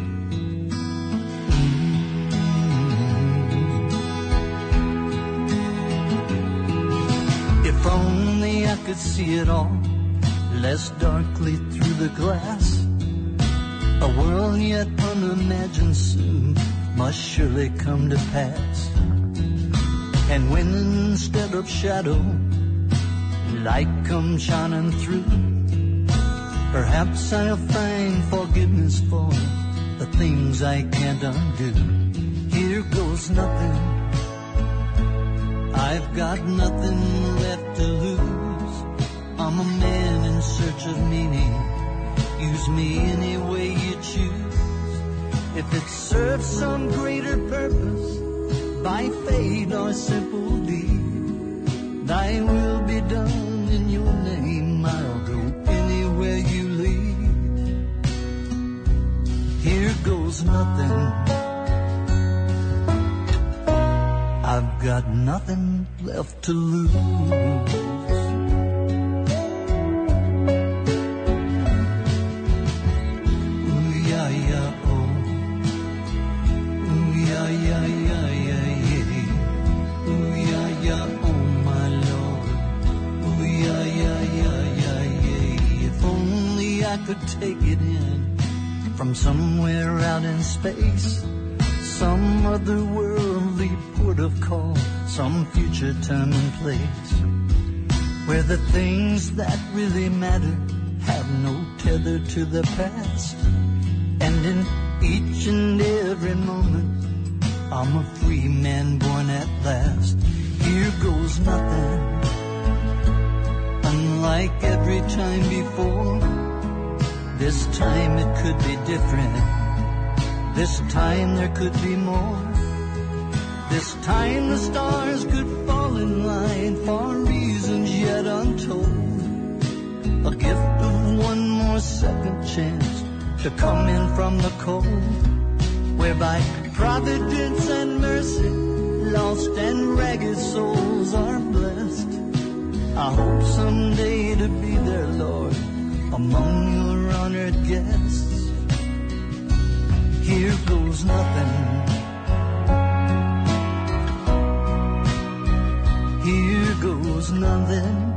If only I could see it all less darkly through the glass. A world yet unimagined soon must surely come to pass. And when instead of shadow light comes shining through, perhaps I'll find forgiveness for the things I can't undo. Here goes nothing, I've got nothing left to lose. I'm a man in search of meaning, use me any way you choose. If it serves some greater purpose, by fate or simple deed, thy will be done in your name, I'll go anywhere you lead. Here goes nothing, I've got nothing left to lose. Could take it in from somewhere out in space, some other worldly port of call, some future time and place, where the things that really matter have no tether to the past. And in each and every moment, I'm a free man born at last. Here goes nothing, unlike every time before. This time it could be different. This time there could be more. This time the stars could fall in line for reasons yet untold. A gift of one more second chance to come in from the cold, whereby providence and mercy, lost and ragged souls are blessed. I hope someday to be there, Lord, among your honored guests. Here goes nothing, here goes nothing,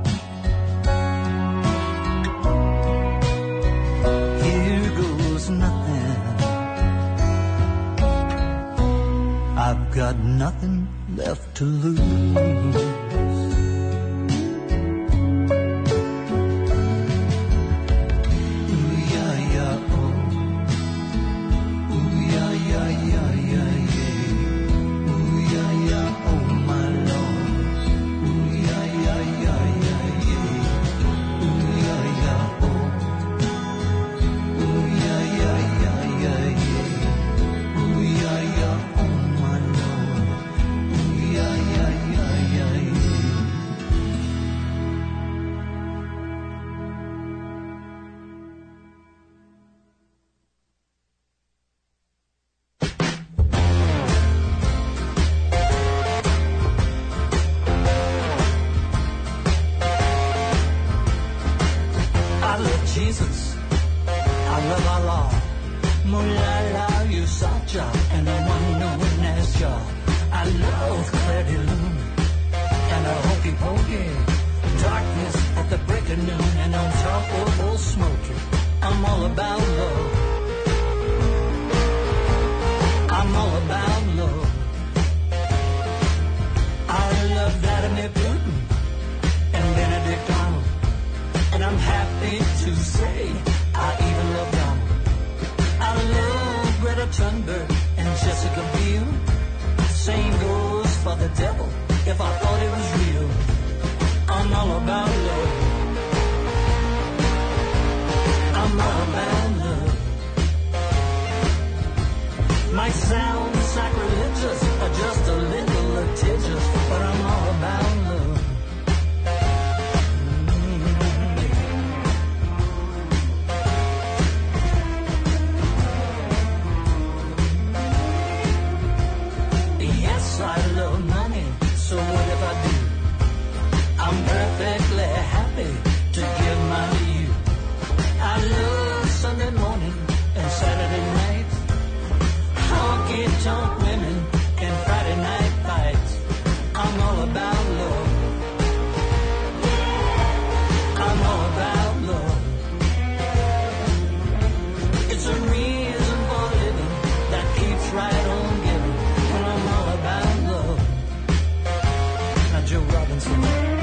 here goes nothing. I've got nothing left to lose. Jesus, I love Allah, Mulala Usacha, and the one known as Jah. I love Claire de Lune and a hokey pokey, darkness at the break of noon, and on top of Old Smoky, I'm all about love. I'm all about love. I love Vladimir Putin and Benedict Arnold, and I'm happy to say I even love Donald. I love Greta Thunberg and Jessica Biel. Same goes for the devil if I thought it was real. I'm all about love. I'm all about love. Might sound sacrilegious or just a little litigious, but I'm all about love. Yes, I love money, so what if I do? I'm perfectly happy to give mine to you. I love Sunday morning and Saturday night, honky-tonk women and Friday night fights. I'm all about love. I'm all about love. It's a reason for living that keeps right on giving. And I'm all about love. Now Joe Robinson.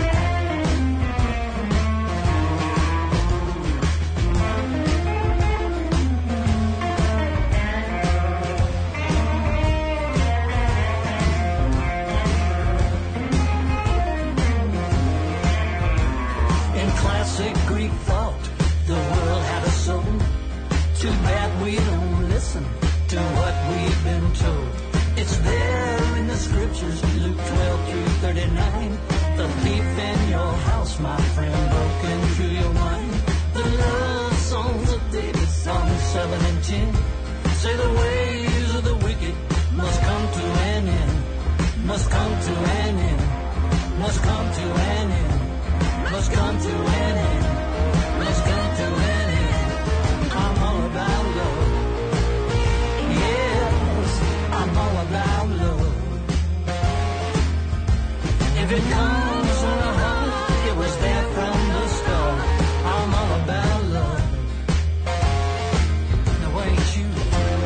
Classic Greek thought, the world had a soul. Too bad we don't listen to what we've been told. It's there in the scriptures, Luke 12-39. The thief in your house, my friend, broke into your mind. The love songs of David, Psalms 7 and 10, say the ways of the wicked must come to an end. Must come to an end. Must come to an end. Must come to an end. Must come to an end. I'm all about love. Yes, I'm all about love. If it comes on a heart, it was there from the start. I'm all about love. Now ain't you?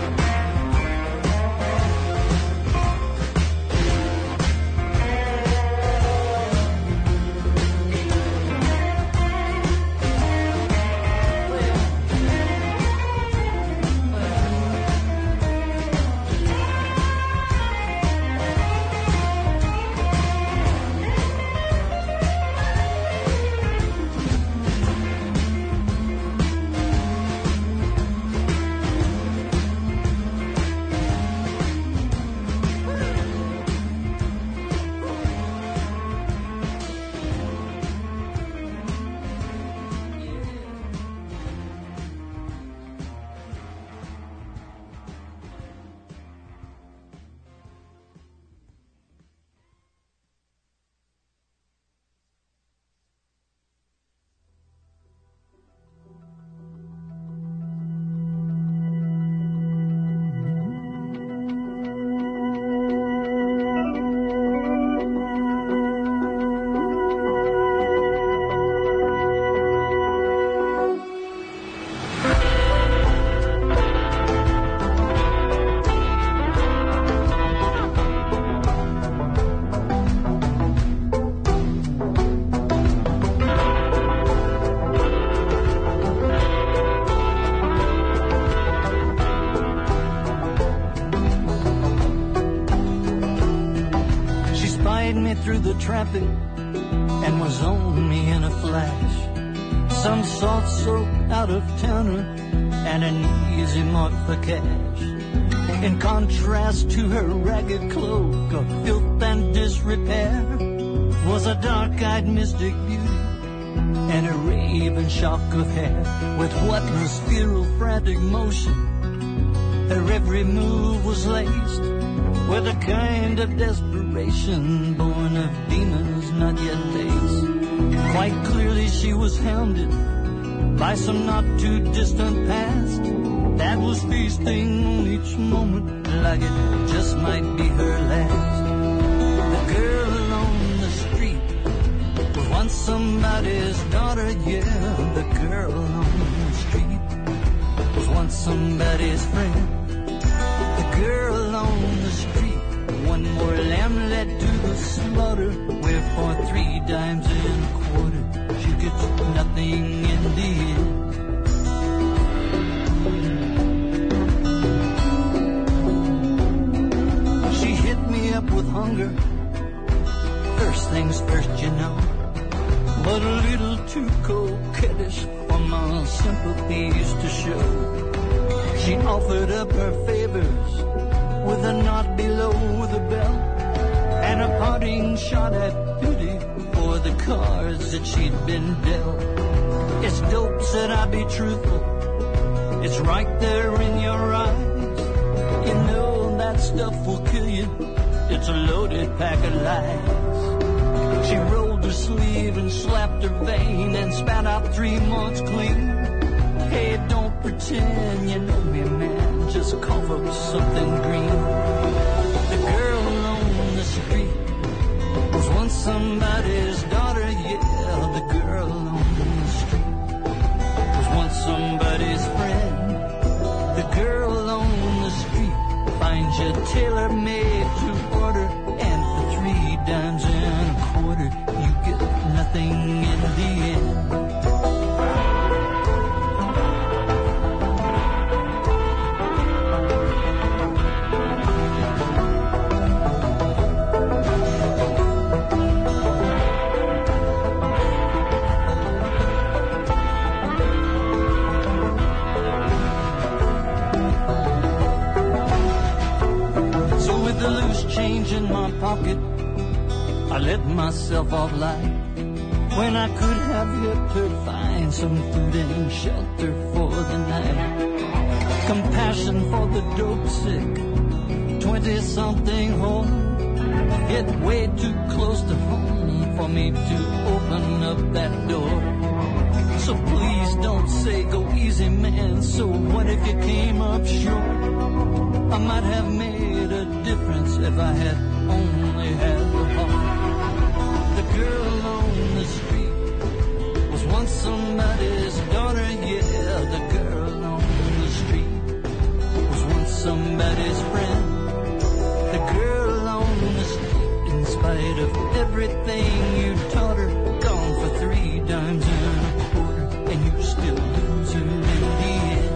Through the traffic and was on me in a flash. Some soft soap out of towner and an easy mark for cash. In contrast to her ragged cloak of filth and disrepair was a dark-eyed mystic beauty and a raven shock of hair. With what was feral frantic motion, her every move was laced with a kind of desperation born of demons not yet faced. Quite clearly she was hounded by some not too distant past that was feasting on each moment like it just might be her last. The girl on the street was once somebody's daughter, yeah. The girl on the street was once somebody's friend. The girl on the street, one more lamb led to the slaughter, where for 3 dimes and a quarter she gets nothing in the end. She hit me up with hunger, first things first, you know, but a little too coquettish for my sympathies to show. She offered up her favors with a nod below the belt and a parting shot at beauty for the cards that she'd been dealt. It's dope, said I, be truthful. It's right there in your eyes. You know that stuff will kill you. It's a loaded pack of lies. She rolled her sleeve and slapped her vein and spat out 3 months clean. Hey, don't pretend you know me, man. Just cough up something green. The girl on the street was once somebody's daughter, yeah. The girl on the street was once somebody's friend. The girl on the street finds you tailor-made to order, and for 3 dimes and a quarter you get nothing in the end. Change in my pocket, I let myself off light when I could have helped her find some food and shelter for the night. Compassion for the dope sick, 20-something home, hit way too close to home for me to open up that door. So please don't say go easy, man. So what if you came up short? I might have made a difference if I had only had the heart. The girl on the street was once somebody's daughter, yeah. The girl on the street was once somebody's friend. The girl on the street, in spite of everything you taught her, gone for 3 dimes and a quarter, and you still lose her in the end.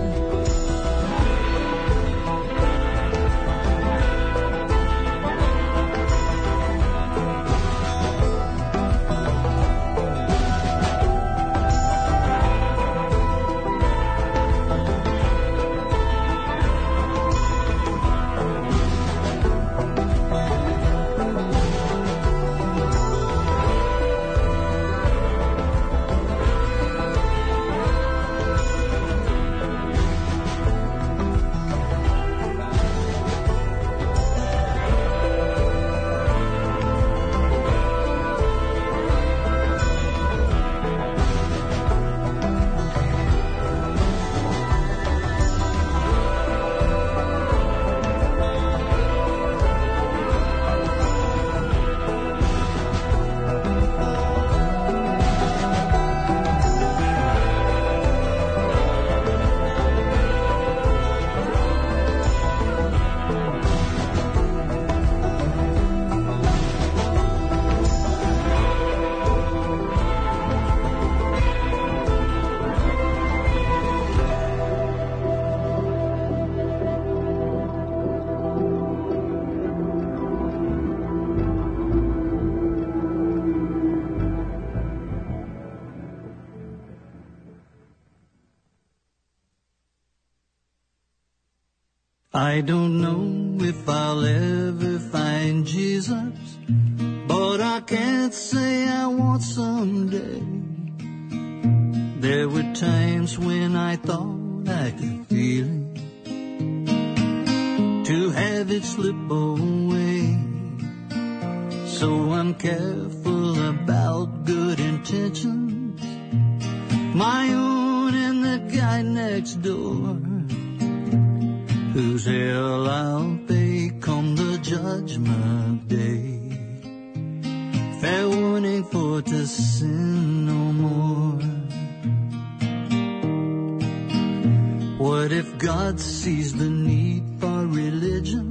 I don't know if I'll ever find Jesus, but I can't say I won't someday. There were times when I thought I could feel it, to have it slip away. So I'm careful about good intentions, my own right next door, whose hell I'll pay come the judgment day. Fair warning for to sin no more. What if God sees the need for religion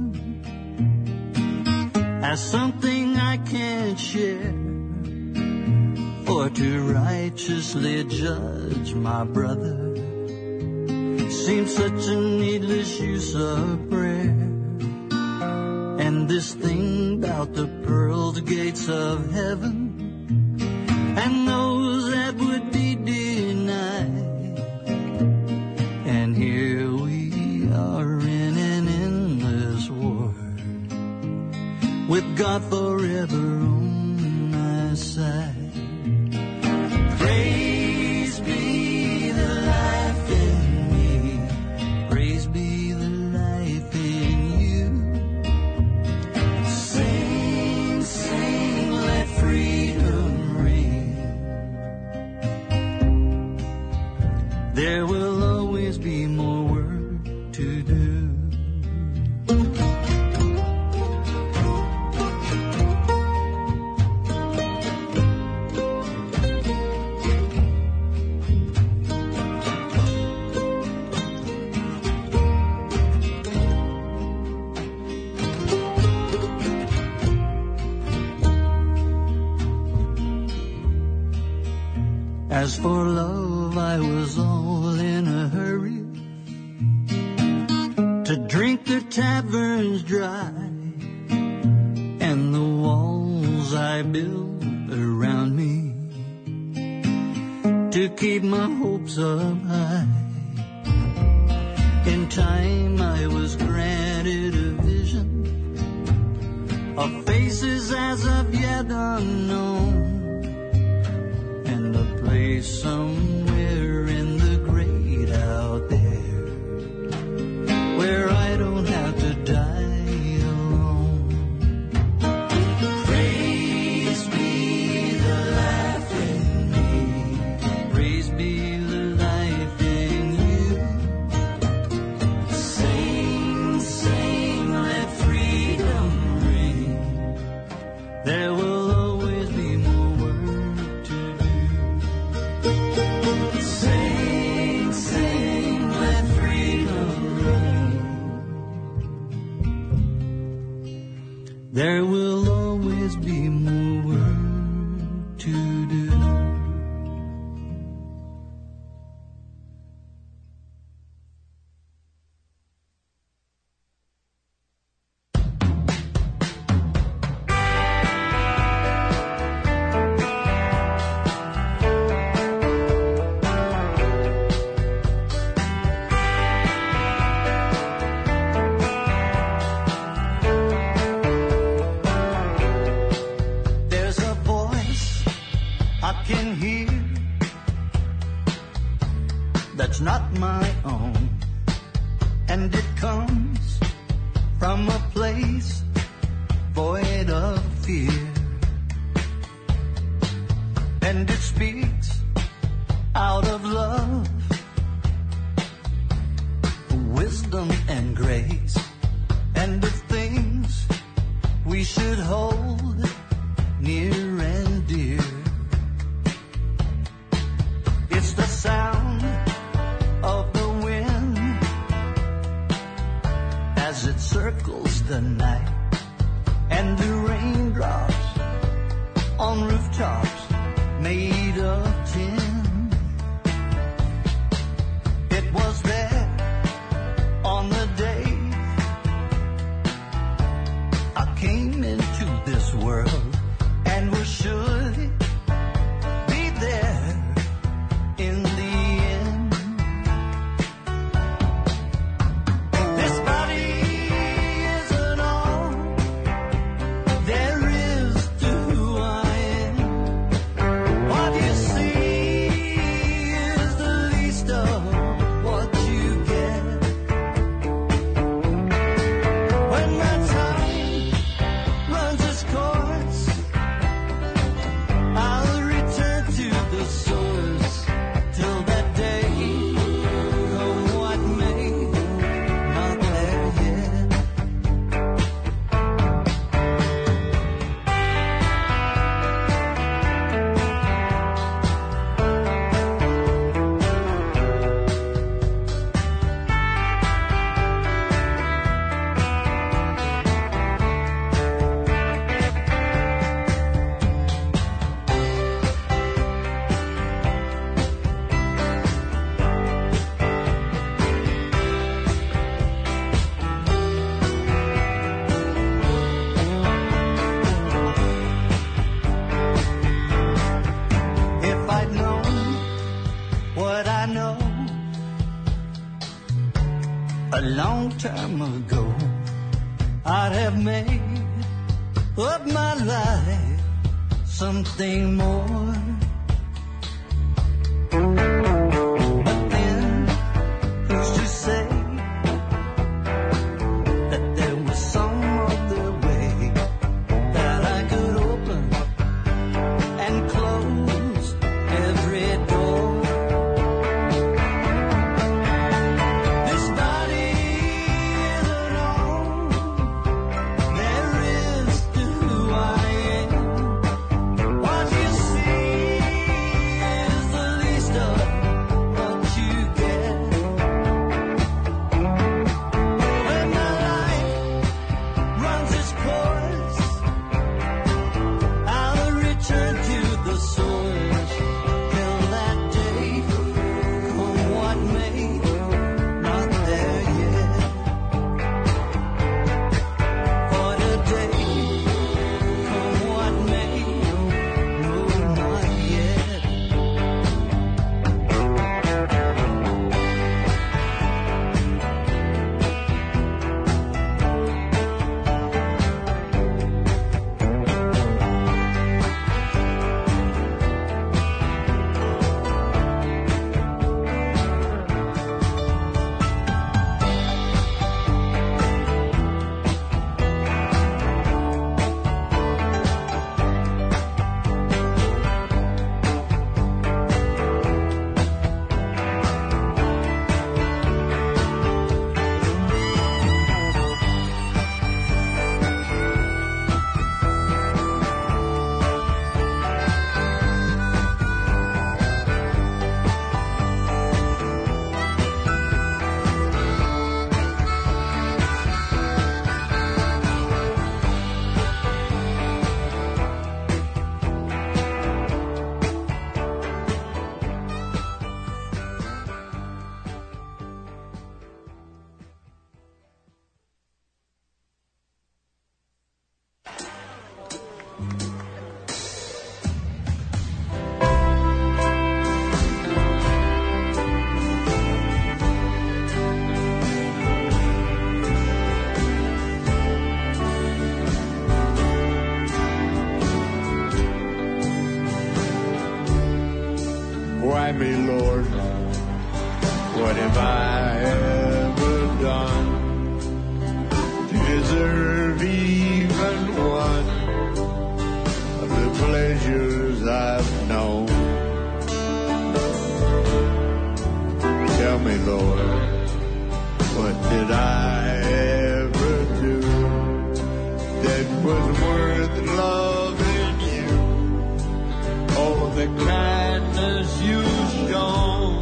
as something I can't share, or to righteously judge my brother seems such a needless use of prayer? And this thing about the pearls gates of heaven and those that would be denied, and here we are in an endless war with God forever on my side. Praise be the life in me, praise be the life in you. Sing, sing, let freedom ring. There will always be more work to do. As for love, I was all in a hurry to drink the taverns dry, and the walls I built around me to keep my hopes up high. In time I was granted a vision of faces as of yet unknown, place somewhere in the great out there where I don't have to die alone. Praise be the life in me, praise be the life in you. Sing, sing, let freedom ring. There will always be more work to do. Sing, sing, let freedom ring. There will always be more work to do. That's not my own, and it comes from a place void of fear, and it speaks out of love, wisdom and grace, and the things we should hold near and dear. It's the sound of the wind as it circles the night, and the raindrops on rooftops made of tin. It was there on the day I came into this world, and was surely be there in the end. This body isn't all there is to who I am. What you see I know a long time ago I'd have made of my life something more. But then, who's to say that there was some other way that I could open and close every door? This body isn't all there is to who I am. What you see is the least of what you get. When my life runs its course, I'll return to the source. Till that day, come what may, not there yet. For today, come what may, no, not yet. Why me, Lord? What have I ever done to deserve even one of the pleasures I've known? Tell me, Lord, what did I ever do that was worth loving you? Oh, the kindness you've shown.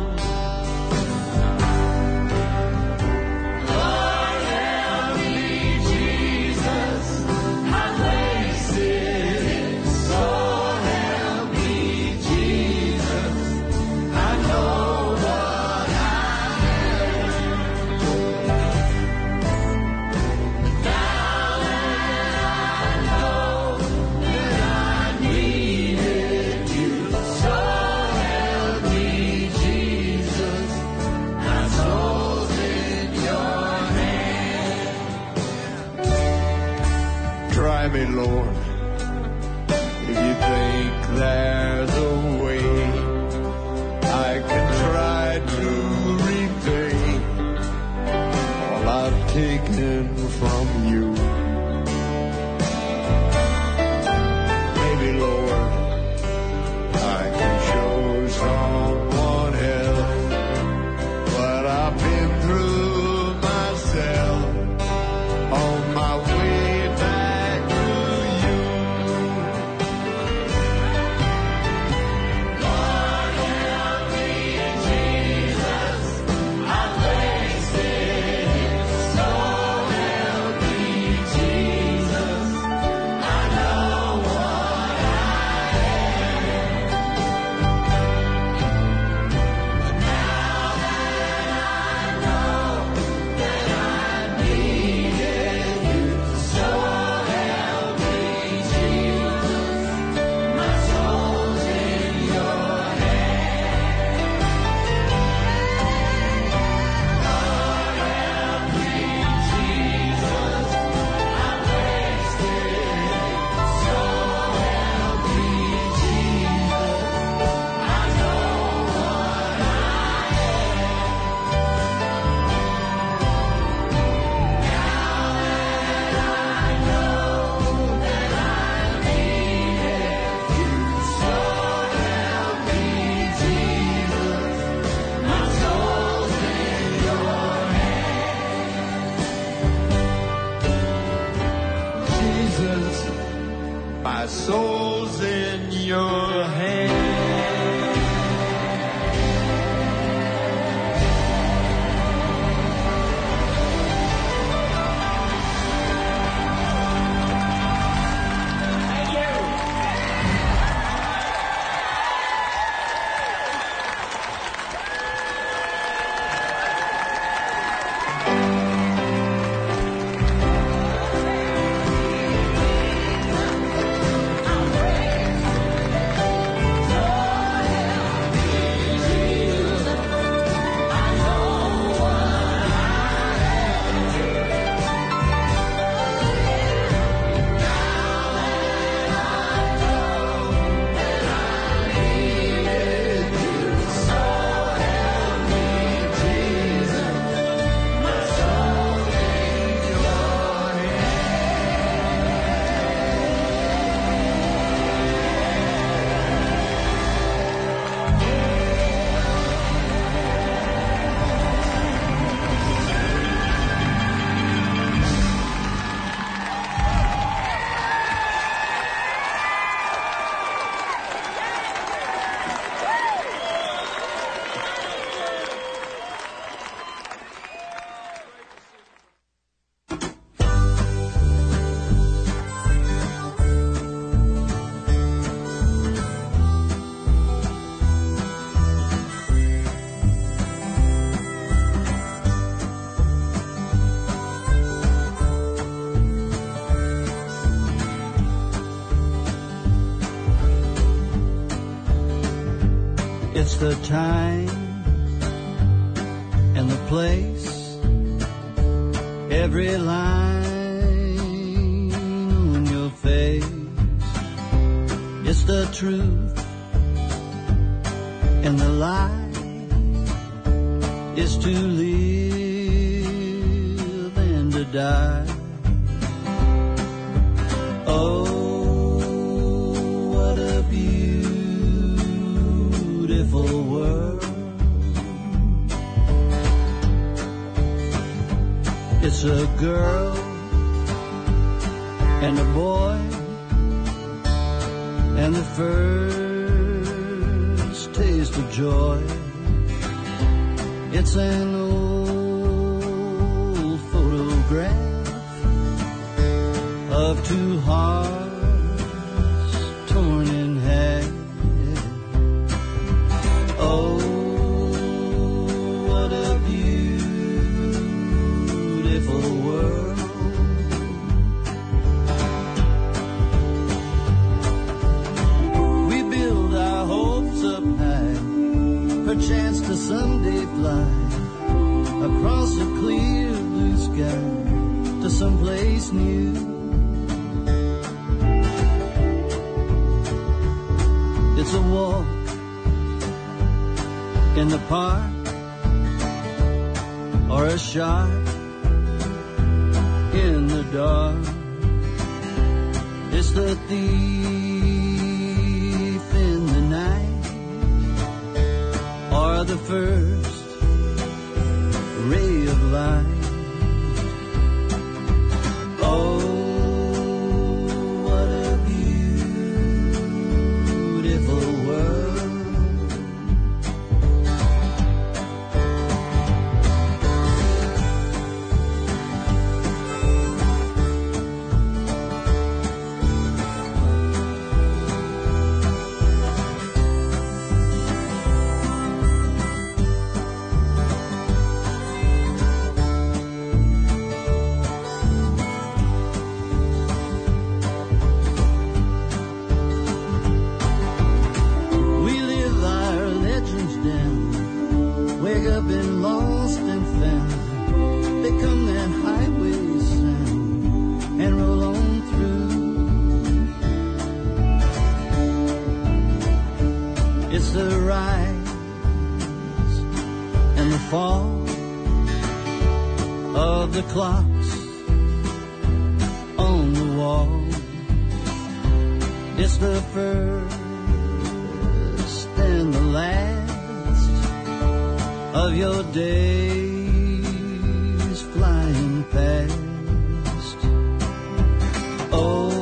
Lord, help me, Jesus, I'm wasted. So help me, Jesus, I know what I am. Now that I know that I needed you, so help me, Jesus, my soul's in your hand. Try me, Lord, if you think there's a way I can try to repay all I've taken from you. Maybe, Lord, I can show someone else what I've been through myself on my way back to you. Lord, help me, Jesus, I'm wasted. So help me, the time and the place, every line on your face. It's the truth and the lie is to live and to die. Oh, what a beautiful world. It's a girl and a boy and the first taste of joy. It's an old photograph of two hearts torn in half. Oh, what a beautiful world. We build our hopes up high, perchance to someday fly across a clear blue sky to someplace new. It's a walk in the park or a shot in the dark. It's the thief in the night or the first ray of light. Oh, what a beautiful world. The clocks on the wall. It's the first and the last of your days flying past. Oh,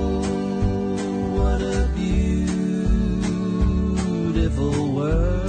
what a beautiful world.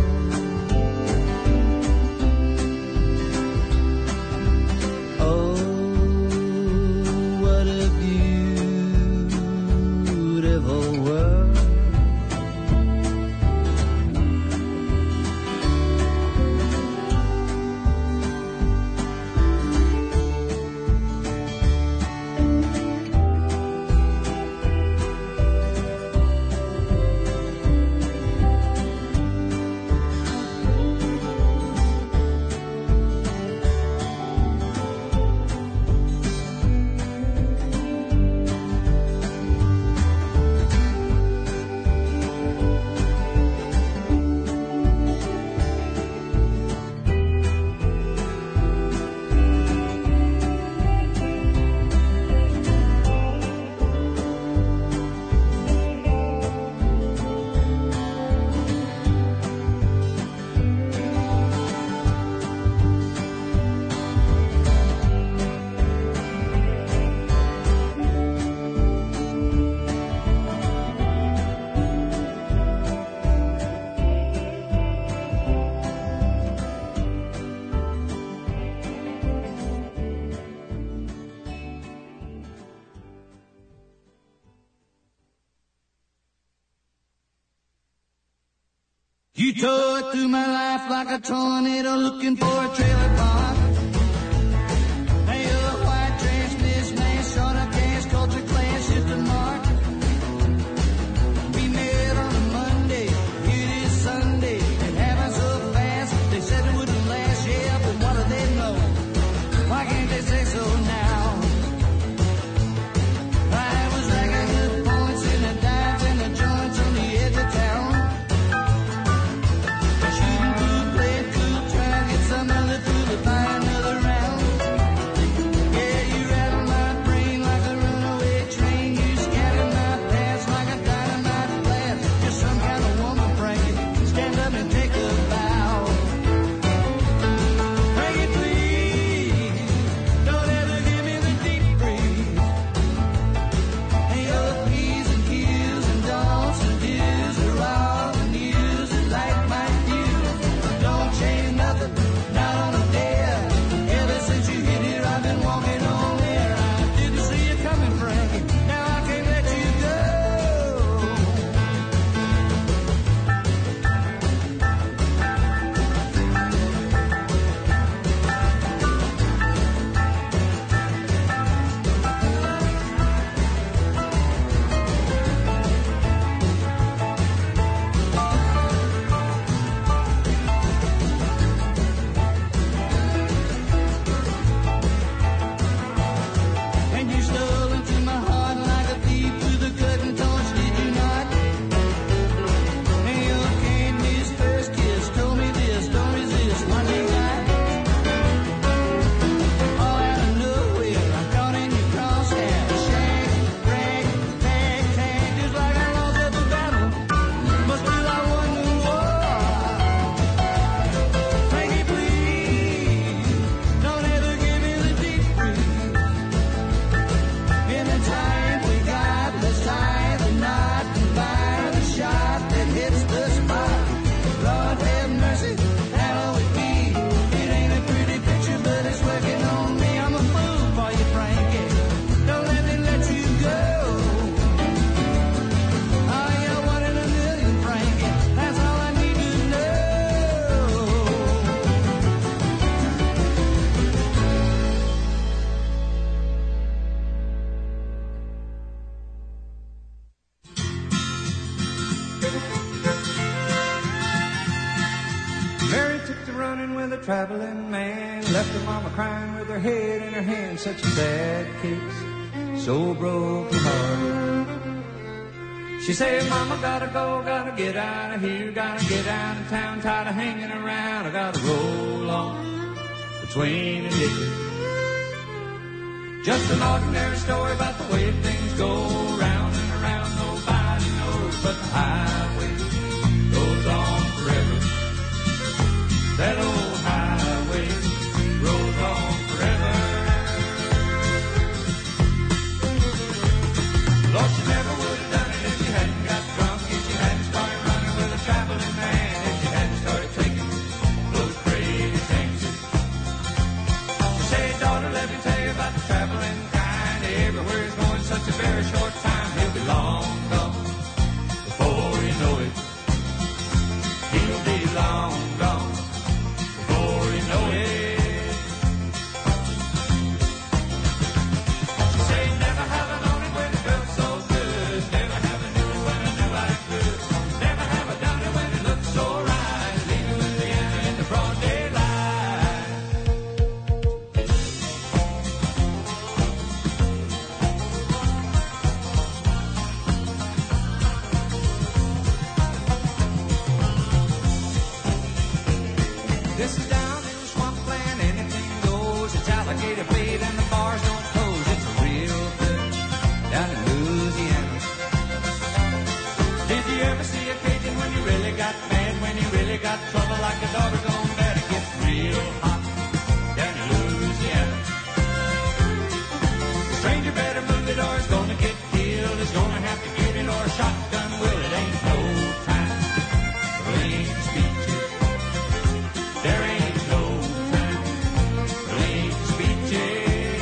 You tore through my life like a tornado looking for a trailer park. Hey, you're a white trash mismatch, short of gas, culture clash, just a mark. We met on a Monday, it is Sunday. running with a traveling man. Left her mama crying with her head in her hand. Such a sad case, so broken hearted. She said, Mama, gotta go, gotta get out of here, gotta get out of town, tired of hanging around. I gotta roll on between the ditches. Just an ordinary story about the way things go round and around. Nobody knows, but the highway goes on forever. That old highway rolls on forever. Lord, she never would have done it if she hadn't got drunk, if she hadn't started running with a traveling man, if she hadn't started taking those crazy chances. She said, daughter, let me tell you about the traveling kind. Everywhere he's going such a very short time. He'll be long gone before you know it. He'll be long gone before you know it. She said, never have I known it when it felt so good. Never have I knew it when I knew I could. Never have I done it when it looked so right. Leaving Louisiana in the broad daylight. This is down in the swampland, anything goes. It's alligator bait and the bars don't close. It's real good down in Louisiana. Did you ever see a Cajun when you really got mad, when you really got trouble like a daughter gone bad? It gets real hot down in Louisiana. The stranger better move it or he's gonna get killed. He's gonna have to get it or a shotgun will. It ain't no time for lame speeches. There ain't no time for lame speeches.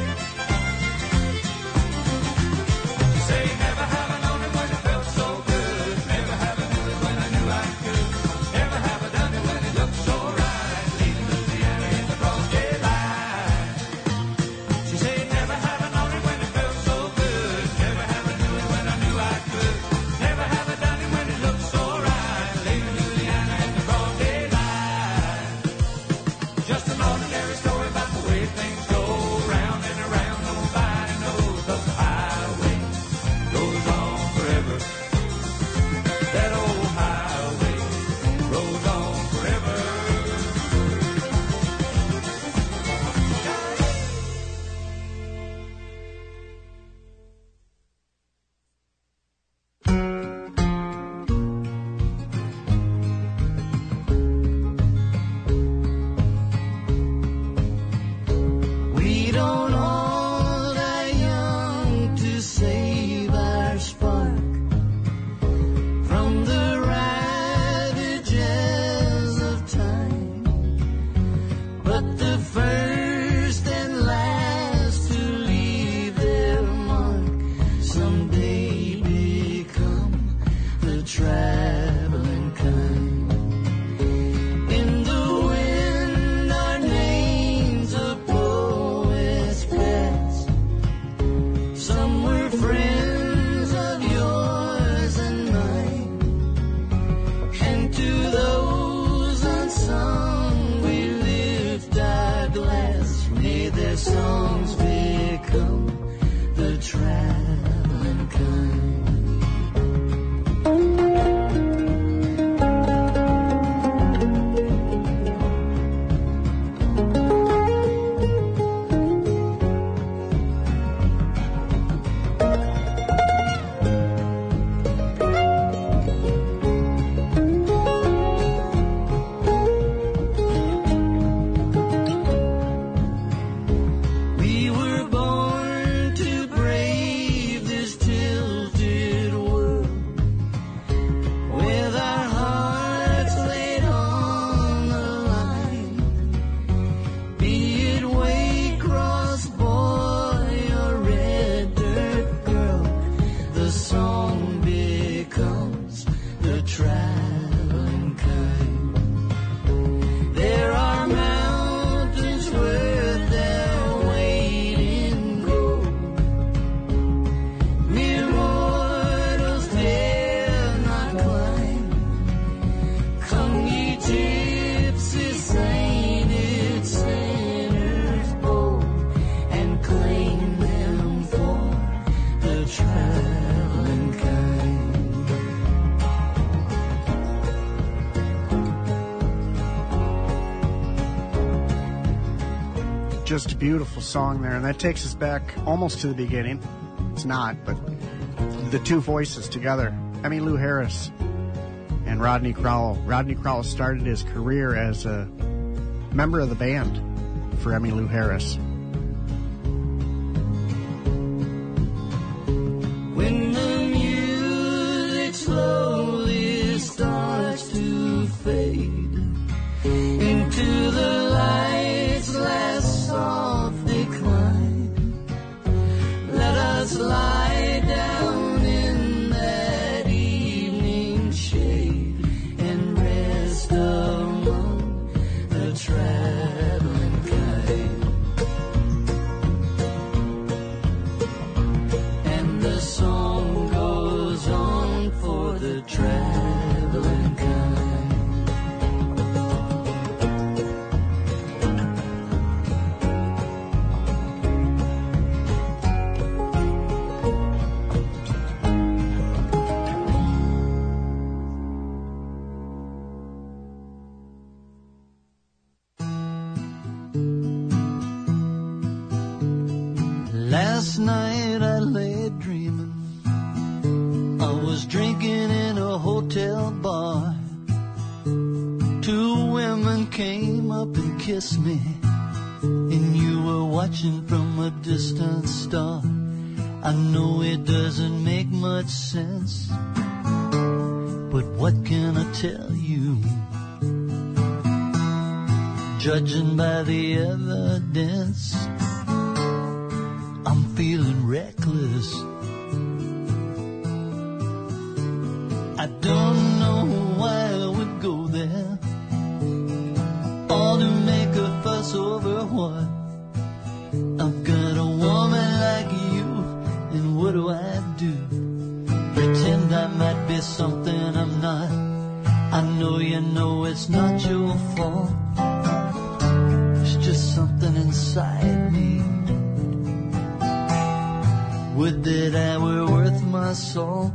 She say, never have I known it when it felt so good. Never have I knew it when I knew I could. Never have I done it when it looked so right. Leaving Louisiana in the broad daylight. She say, never have I known it when it felt so good. Never have I knew it when I knew I could. Never have I done it when it looked so right. Leaving Louisiana in the broad daylight. Just an ordinary story about the way things go round and around. Nobody knows, but the highway goes on forever. That old highway rolls on forever. We don't all die young to save our spark from the ravages of time. But the first and last to leave their mark someday become the traveling kind. In the wind our names of poets pass. Some were friends of yours and mine. And to those unsung we lift our glass. May their songs become the traveling kind. Just a beautiful song there, and that takes us back almost to the beginning. It's not, but the two voices together, Emmylou Harris and Rodney Crowell. Rodney Crowell started his career as a member of the band for Emmylou Harris. When the music slowly starts to fade into the light's last soft decline, let us lie down in that evening shade and rest among the traveling kite. And the song goes on for the traveling kite. Last night I lay dreaming, I was drinking in a hotel bar. Two women came up and kissed me, and you were watching from a distant star. I know it doesn't make much sense, but what can I tell you? Judging by the evidence, I'm feeling reckless. I don't know why I would go there, all to make a fuss over what? I've got a woman like you, and what do I do? Pretend I might be something I'm not. I know you know it's not your fault. It's just something inside me. Would that I were worth my salt,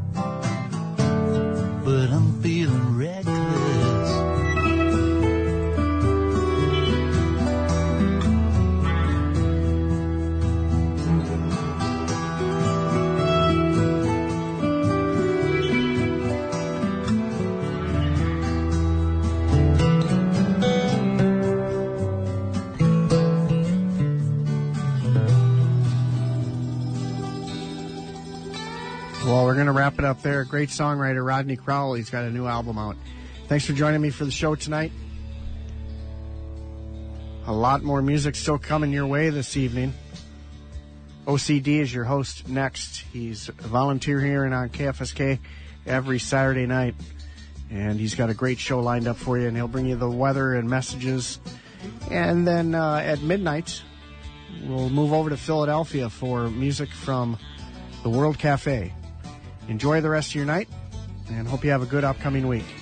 but I'm feeling reckless. Well, we're going to wrap it up there. Great songwriter, Rodney Crowell. He's got a new album out. Thanks for joining me for the show tonight. A lot more music still coming your way this evening. OCD is your host next. He's a volunteer here and on KFSK every Saturday night. And he's got a great show lined up for you, and he'll bring you the weather and messages. And then at midnight, we'll move over to Philadelphia for music from the World Cafe. Enjoy the rest of your night, and hope you have a good upcoming week.